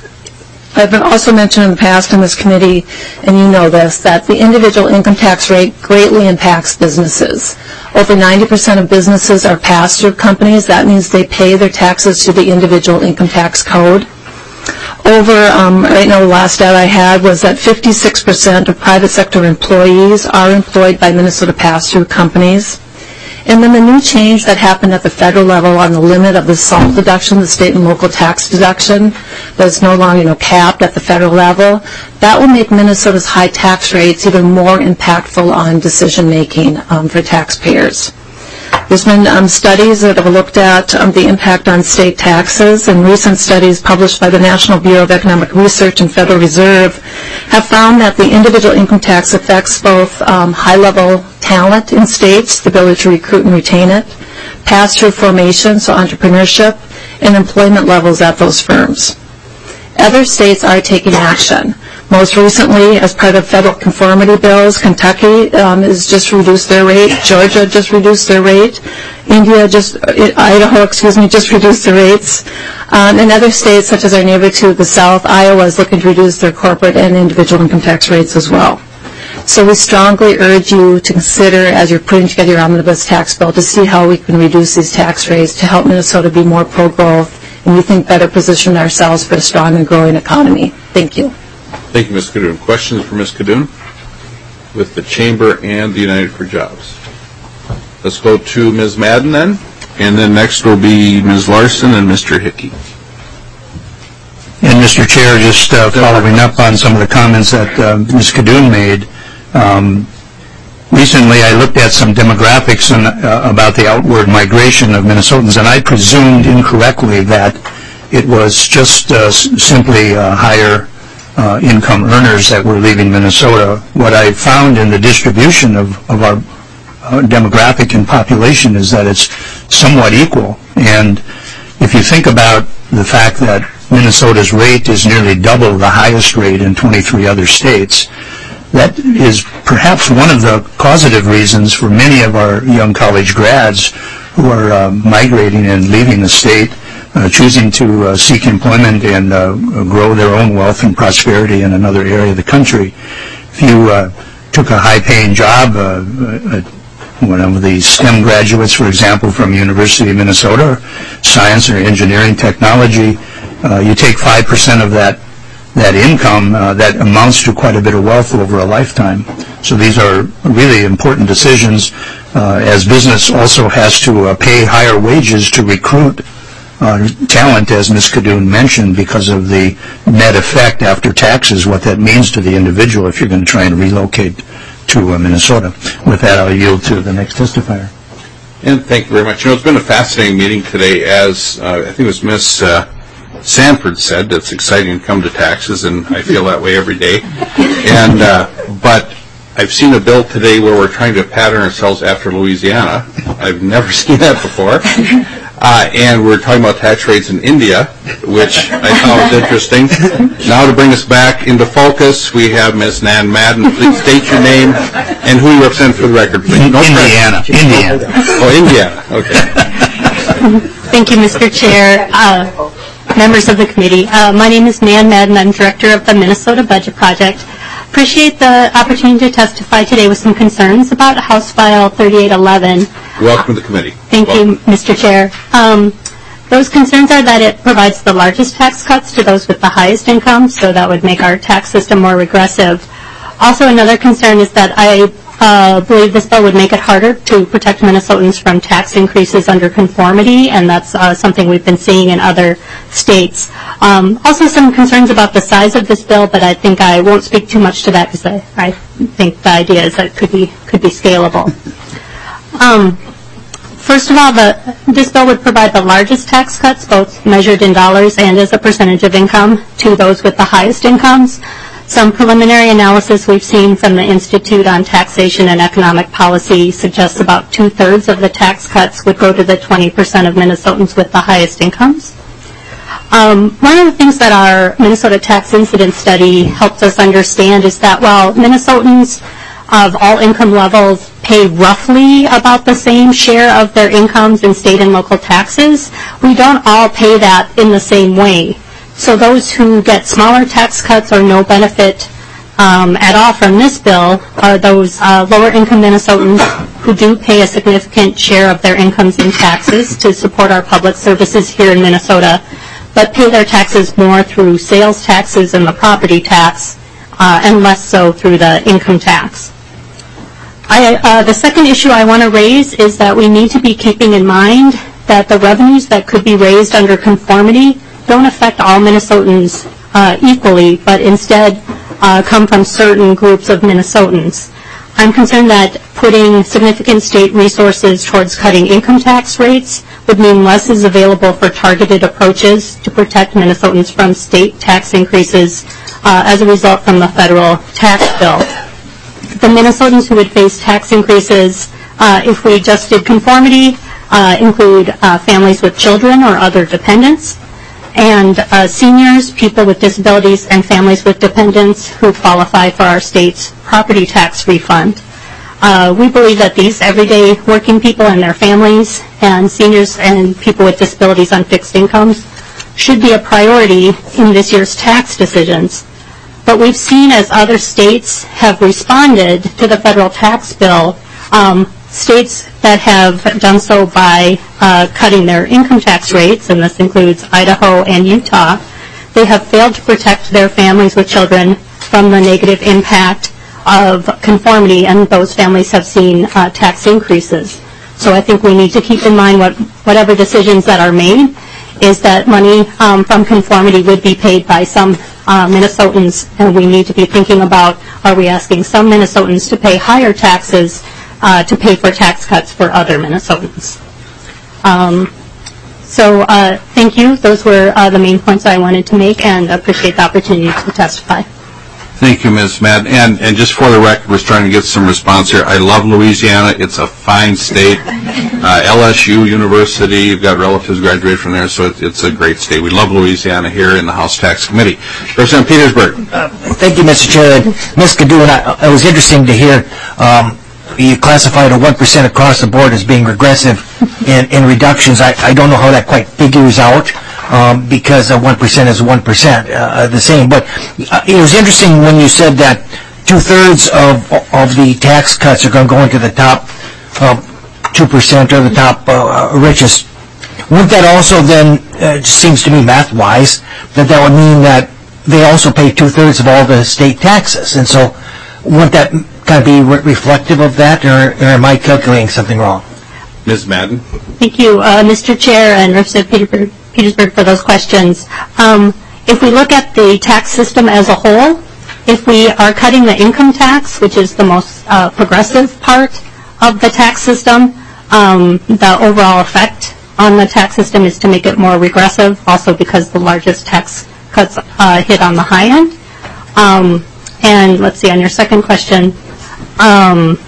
I've also mentioned in the past in this committee, and you know this, that the individual income tax rate greatly impacts businesses. Over ninety percent of businesses are pass-through companies. That means they pay their taxes to the individual income tax code. Over, um, right now the last data I had was that fifty-six percent of private sector employees are employed by Minnesota pass-through companies. And then the new change that happened at the federal level on the limit of the SALT deduction, the state and local tax deduction, that's no longer you know, capped at the federal level, that will make Minnesota's high tax rates even more impactful on decision-making um, for taxpayers. There's been um, studies that have looked at um, the impact on state taxes, and recent studies published by the National Bureau of Economic Research and Federal Reserve have found that the individual income tax affects both um, high-level talent in states, the ability to recruit and retain it, pass-through formation, so entrepreneurship, and employment levels at those firms. Other states are taking action. Most recently, as part of federal conformity bills, Kentucky um, has just reduced their rate. Georgia just reduced their rate. India just, uh, Idaho, excuse me, just reduced their rates. Um, and other states, such as our neighbor to the south, Iowa, is looking to reduce their corporate and individual income tax rates as well. So we strongly urge you to consider, as you're putting together your omnibus tax bill, to see how we can reduce these tax rates to help Minnesota be more pro-growth and we think better position ourselves for a strong and growing economy. Thank you. Thank you, Miz Cadoon. Questions for Miz Cadoon with the Chamber and the United for Jobs? Let's go to Miz Madden then, and then next will be Miz Larson and Mister Hickey. And Mister Chair, just uh, following up on some of the comments that uh, Miz Cadoon made, um, recently I looked at some demographics and, uh, about the outward migration of Minnesotans, and I presumed incorrectly that it was just uh, simply uh, higher uh, income earners that were leaving Minnesota. What I found in the distribution of, of our uh, demographic and population is that it's somewhat equal. And if you think about the fact that Minnesota's rate is nearly double the highest rate in twenty-three other states, that is perhaps one of the causative reasons for many of our young college grads who are uh, migrating and leaving the state, uh, choosing to uh, seek employment and uh, grow their own wealth and prosperity in another area of the country. If you uh, took a high-paying job, uh, uh, one of the STEM graduates, for example, from University of Minnesota, science or engineering technology, uh, you take five percent of that that income, uh, that amounts to quite a bit of wealth over a lifetime. So these are really important decisions, uh, as business also has to uh, pay higher wages to recruit uh, talent, as Miz Kadoun mentioned, because of the net effect after taxes, what that means to the individual if you're going to try and relocate to uh, Minnesota. With that, I'll yield to the next testifier. And thank you very much. You know, it's been a fascinating meeting today. As uh, I think it was Miz Uh, Sanford said, it's exciting to come to taxes, and I feel that way every day. And uh, but I've seen a bill today where we're trying to pattern ourselves after Louisiana. I've never seen that before. Uh, and we're talking about tax rates in India, which I found was interesting. Now to bring us back into focus, we have Miz Nan Madden. Please state your name and who you represent for the record, please. No Indiana. Indiana. Oh, Indiana. Okay. Thank you, Mister Chair. Uh, Members of the committee, uh, my name is Nan Madden. I'm director of the Minnesota Budget Project. Appreciate the opportunity to testify today with some concerns about House File thirty-eight eleven. Welcome to the committee. Thank Welcome. you, Mister Chair. Um, those concerns are that it provides the largest tax cuts to those with the highest income, so that would make our tax system more regressive. Also, another concern is that I uh, believe this bill would make it harder to protect Minnesotans from tax increases under conformity, and that's uh, something we've been seeing in other states. Um, also, some concerns about the size of this bill, but I think I won't speak too much to that because I, I think the idea is that it could be could be scalable. Um, first of all, the, this bill would provide the largest tax cuts, both measured in dollars and as a percentage of income, to those with the highest incomes. Some preliminary analysis we've seen from the Institute on Taxation and Economic Policy suggests about two-thirds of the tax cuts would go to the twenty percent of Minnesotans with the highest incomes. Um, one of the things that our Minnesota Tax Incidence Study helps us understand is that while Minnesotans of all income levels pay roughly about the same share of their incomes in state and local taxes, we don't all pay that in the same way. So those who get smaller tax cuts or no benefit um, at all from this bill are those uh, lower income Minnesotans who do pay a significant share of their incomes in taxes to support our public services here in Minnesota, but pay their taxes more through sales taxes and the property tax, uh, and less so through the income tax. I, uh, the second issue I want to raise is that we need to be keeping in mind that the revenues that could be raised under conformity don't affect all Minnesotans uh, equally, but instead uh, come from certain groups of Minnesotans. I'm concerned that putting significant state resources towards cutting income tax rates would mean less is available for targeted approaches to protect Minnesotans from state tax increases uh, as a result from the federal tax bill. The Minnesotans who would face tax increases uh, if we just did conformity uh, include uh, families with children or other dependents, and uh, seniors, people with disabilities, and families with dependents who qualify for our state's property tax refund. Uh, we believe that these everyday working people and their families and seniors and people with disabilities on fixed incomes should be a priority in this year's tax decisions. But we've seen as other states have responded to the federal tax bill, um, states that have done so by uh, cutting their income tax rates, and this includes Idaho and Utah, they have failed to protect their families with children from the negative impact of conformity, and those families have seen uh, tax increases. So I think we need to keep in mind what whatever decisions that are made is that money um, from conformity would be paid by some uh, Minnesotans, and we need to be thinking about, are we asking some Minnesotans to pay higher taxes uh, to pay for tax cuts for other Minnesotans. Um, so uh, thank you. Those were uh, the main points I wanted to make, and appreciate the opportunity to testify. Thank you, Miz Madden. And, and just for the record, we're trying to get some response here. I love Louisiana. It's a fine state. Uh, L S U University, you've got relatives graduated from there, so it, it's a great state. We love Louisiana here in the House Tax Committee. Representative Petersburg. Uh, thank you, Mister Chair. Miz Gadoon, it was interesting to hear um, you classified a one percent across the board as being regressive in, in reductions. I, I don't know how that quite figures out. Um, because uh, one percent is one percent, uh, the same. But uh, it was interesting when you said that two-thirds of of the tax cuts are going to go into the top uh, two percent or the top uh, richest. Wouldn't that also then, uh, it seems to me math-wise, that that would mean that they also pay two-thirds of all the state taxes? And so wouldn't that kind of be re- reflective of that, or, or am I calculating something wrong? Miz Madden. Thank you, uh, Mister Chair and Representative Petersburg. Petersburg for those questions. Um, if we look at the tax system as a whole, if we are cutting the income tax, which is the most uh, progressive part of the tax system, um, the overall effect on the tax system is to make it more regressive, also because the largest tax cuts uh, hit on the high end. Um, and let's see, on your second question, um,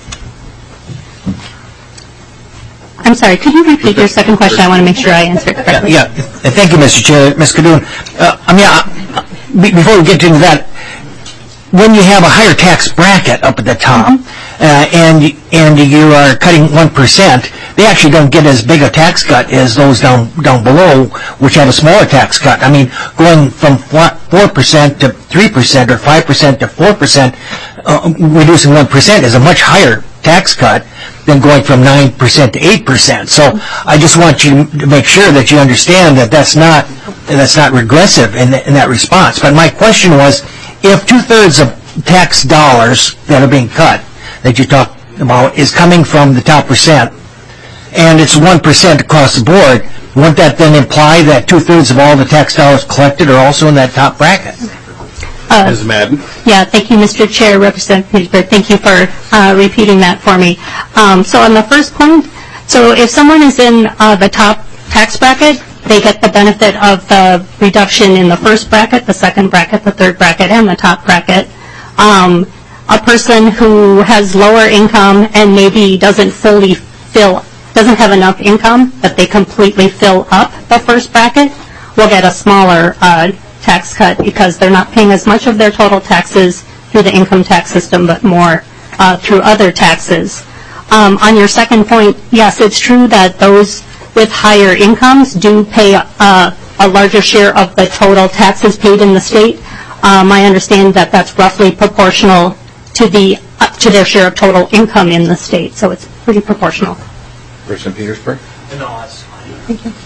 I'm sorry, could you repeat your second question? I want to make sure I answer it correctly. Yeah, yeah. Thank you, Mister Chair. Miz Gadoon, uh, I mean, uh, be, before we get into that, when you have a higher tax bracket up at the top, mm-hmm. uh, and and you are cutting one percent, they actually don't get as big a tax cut as those down down below, which have a smaller tax cut. I mean, going from four percent to three percent or five percent to four percent, uh, reducing one percent is a much higher tax cut than going from nine percent to eight percent. So I just want you to make sure that you understand that that's not that's not regressive in, in that response. But my question was, if two-thirds of tax dollars that are being cut that you talked about is coming from the top percent, and it's one percent across the board, wouldn't that then imply that two-thirds of all the tax dollars collected are also in that top bracket? Uh, Miz Madden. Yeah, thank you, Mister Chair, Representative Petersburg. Thank you for uh, repeating that for me. Um, so on the first point, so if someone is in uh, the top tax bracket, they get the benefit of the reduction in the first bracket, the second bracket, the third bracket, and the top bracket. Um, a person who has lower income and maybe doesn't fully fill, doesn't have enough income that they completely fill up the first bracket will get a smaller uh, tax cut because they're not paying as much of their total taxes through the income tax system, but more uh, through other taxes. Um, on your second point, yes, it's true that those with higher incomes do pay uh, a larger share of the total taxes paid in the state. Um, I understand that that's roughly proportional to the uh, to their share of total income in the state, so it's pretty proportional. Representative Petersburg. No, that's fine. Thank you.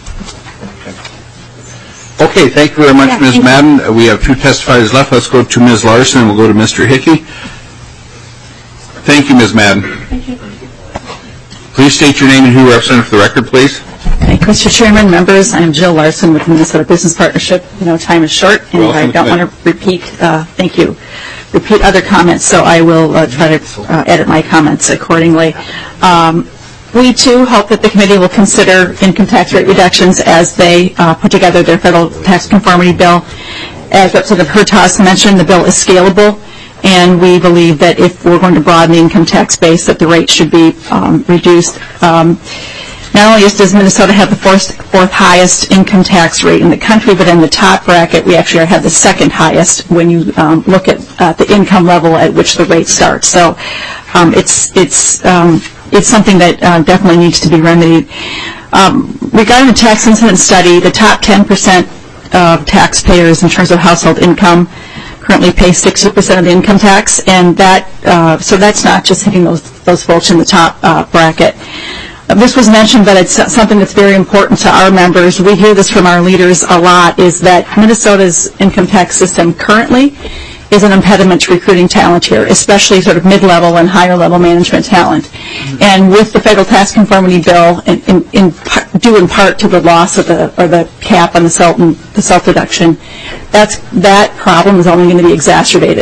Okay, thank you very much, Yeah, Miz Madden. Uh, we have two testifiers left. Let's go to Miz Larson, and we'll go to Mister Hickey. Thank you, Miz Madden. Thank you. Please state your name and who you represent for the record, please. Thank you, Mister Chairman, members. I'm Jill Larson with Minnesota Business Partnership. You know, time is short, and Welcome I don't to want to repeat, uh, thank you, repeat other comments, so I will uh, try to uh, edit my comments accordingly. Um, We, too, hope that the committee will consider income tax rate reductions as they uh, put together their federal tax conformity bill. As Representative Hertaus mentioned, the bill is scalable, and we believe that if we're going to broaden the income tax base, that the rate should be um, reduced. Um, not only does Minnesota have the fourth, fourth highest income tax rate in the country, but in the top bracket, we actually have the second highest when you um, look at uh, the income level at which the rate starts. So um, it's it's um, it's something that uh, definitely needs to be remedied. Um, regarding the tax incidence study, the top ten percent of taxpayers in terms of household income currently pay sixty percent of the income tax, and that uh, so that's not just hitting those those folks in the top uh, bracket. Uh, this was mentioned, but it's something that's very important to our members. We hear this from our leaders a lot, is that Minnesota's income tax system currently is an impediment to recruiting talent here, especially sort of mid-level and higher-level management talent. Mm-hmm. And with the federal tax conformity bill, in, in, in par, due in part to the loss of the or the cap on the SELF, the self-deduction, that's that problem is only going to be exacerbated.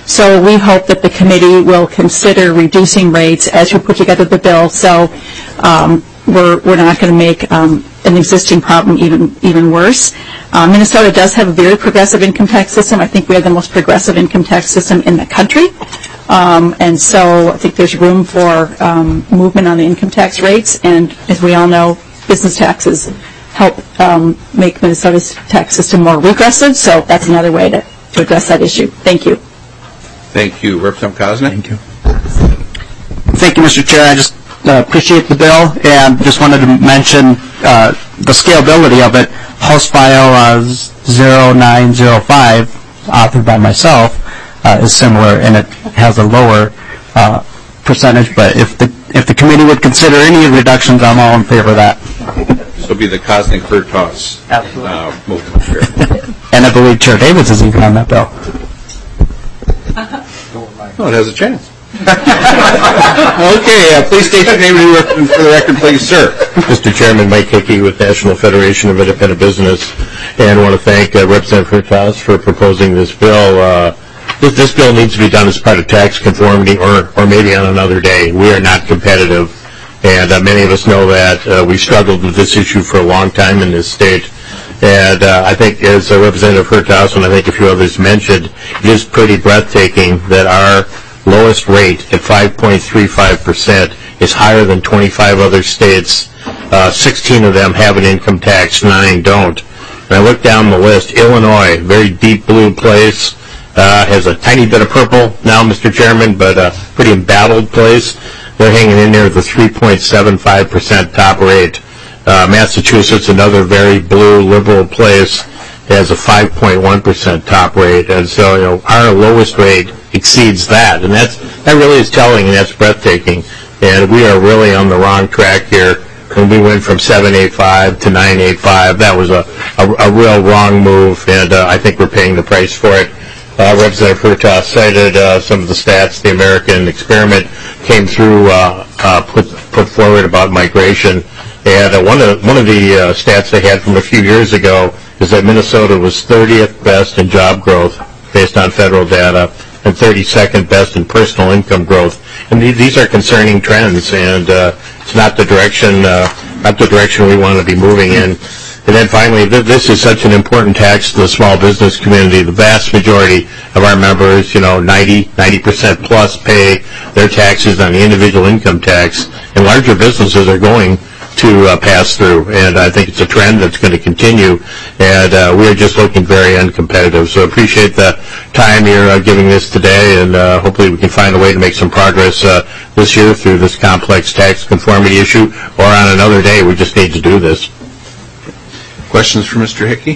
So we hope that the committee will consider reducing rates as we put together the bill. So um, we're we're not going to make um, an existing problem even even worse. Uh, Minnesota does have a very progressive income tax system. I think we have the most progressive income tax system in the country. Um, and so I think there's room for um, movement on the income tax rates. And as we all know, business taxes help um, make Minnesota's tax system more regressive. So that's another way to, to address that issue. Thank you. Thank you. Representative Koznick. Thank you. Thank you, Mister Chair. I just uh, appreciate the bill and just wanted to mention uh, the scalability of it. House File uh, zero nine zero five, authored by myself, uh, is similar, and it has a lower uh, percentage. But if the if the committee would consider any reductions, I'm all in favor of that. This will be the Koznick-Hertaus uh, movement here. And I believe Chair Davids is even on that bill. Oh, it has a chance. Okay, uh, please state your name and for the record, please, sir. Mister Chairman, Mike Hickey with National Federation of Independent Business, and I want to thank uh, Representative Hertaus for proposing this bill. Uh, this, this bill needs to be done as part of tax conformity, or, or maybe on another day. We are not competitive, and uh, many of us know that. Uh, we've struggled with this issue for a long time in this state. And uh, I think, as uh, Representative Hertaus and I think a few others mentioned, it is pretty breathtaking that our lowest rate at five point three five percent is higher than twenty-five other states. Uh, sixteen of them have an income tax, nine don't. And I look down the list, Illinois, very deep blue place, uh, has a tiny bit of purple now, Mister Chairman, but a pretty embattled place. They're hanging in there with a three point seven five percent top rate. Uh, Massachusetts, another very blue liberal place, has a five point one percent top rate, and so you know our lowest rate exceeds that, and that's that really is telling, and that's breathtaking. And we are really on the wrong track here. When we went from seven eighty-five to nine eighty-five, that was a a, a real wrong move, and uh, I think we're paying the price for it. Uh, Representative Hertaus cited uh, some of the stats. The American experiment came through, uh, uh, put put forward about migration. And uh, one of one of the uh, stats they had from a few years ago is that Minnesota was thirtieth best in job growth based on federal data, and thirty-second best in personal income growth. And th- these are concerning trends, and uh, it's not the direction uh, not the direction we want to be moving in. And then finally, th- this is such an important tax to the small business community. The vast majority of our members, you know, ninety, ninety percent plus pay their taxes on the individual income tax, and larger businesses are going to uh, pass through, and I think it's a trend that's going to continue, and uh, we are just looking very uncompetitive. So appreciate the time you're uh, giving this today, and uh, hopefully we can find a way to make some progress uh, this year through this complex tax conformity issue, or on another day. We just need to do this. Questions for Mister Hickey?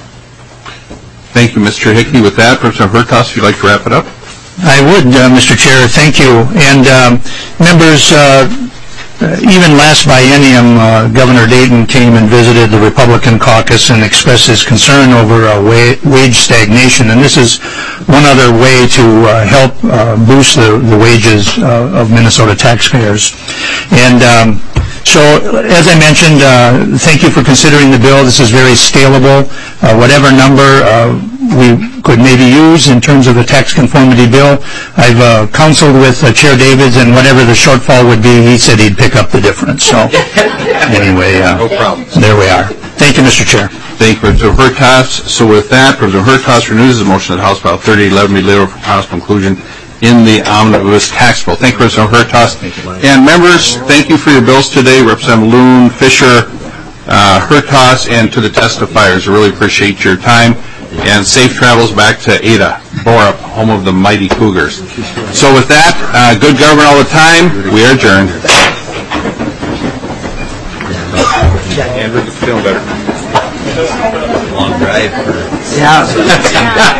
Thank you, Mister Hickey. With that, Representative Hertaus, if you'd like to wrap it up. I would, uh, Mister Chair. Thank you. And um, members, uh, Uh, even last biennium, uh, Governor Dayton came and visited the Republican caucus and expressed his concern over uh, wa- wage stagnation. And this is one other way to uh, help uh, boost the, the wages uh, of Minnesota taxpayers. And um, so, as I mentioned, uh, thank you for considering the bill. This is very scalable. Uh, whatever number uh, we could maybe use in terms of the tax conformity bill, I've uh, counseled with uh, Chair Davids, and whatever the shortfall would be, he said he'd pick up the difference. So, anyway, uh, no problem. There we are. Thank you, Mister Chair. Thank you, Representative Hertaus. So with that, Representative Hertaus renews the motion that House File thirty eleven be laid over for House conclusion in the omnibus tax bill. Thank you, Representative Hertaus. And members, thank you for your bills today. Representative Loon, Fisher, uh, Hertaus, and to the testifiers. I really appreciate your time. And safe travels back to Ada, Borup, home of the mighty Cougars. So with that, uh, good government all the time. We are adjourned. Andrew, feeling better. Long drive. Yeah.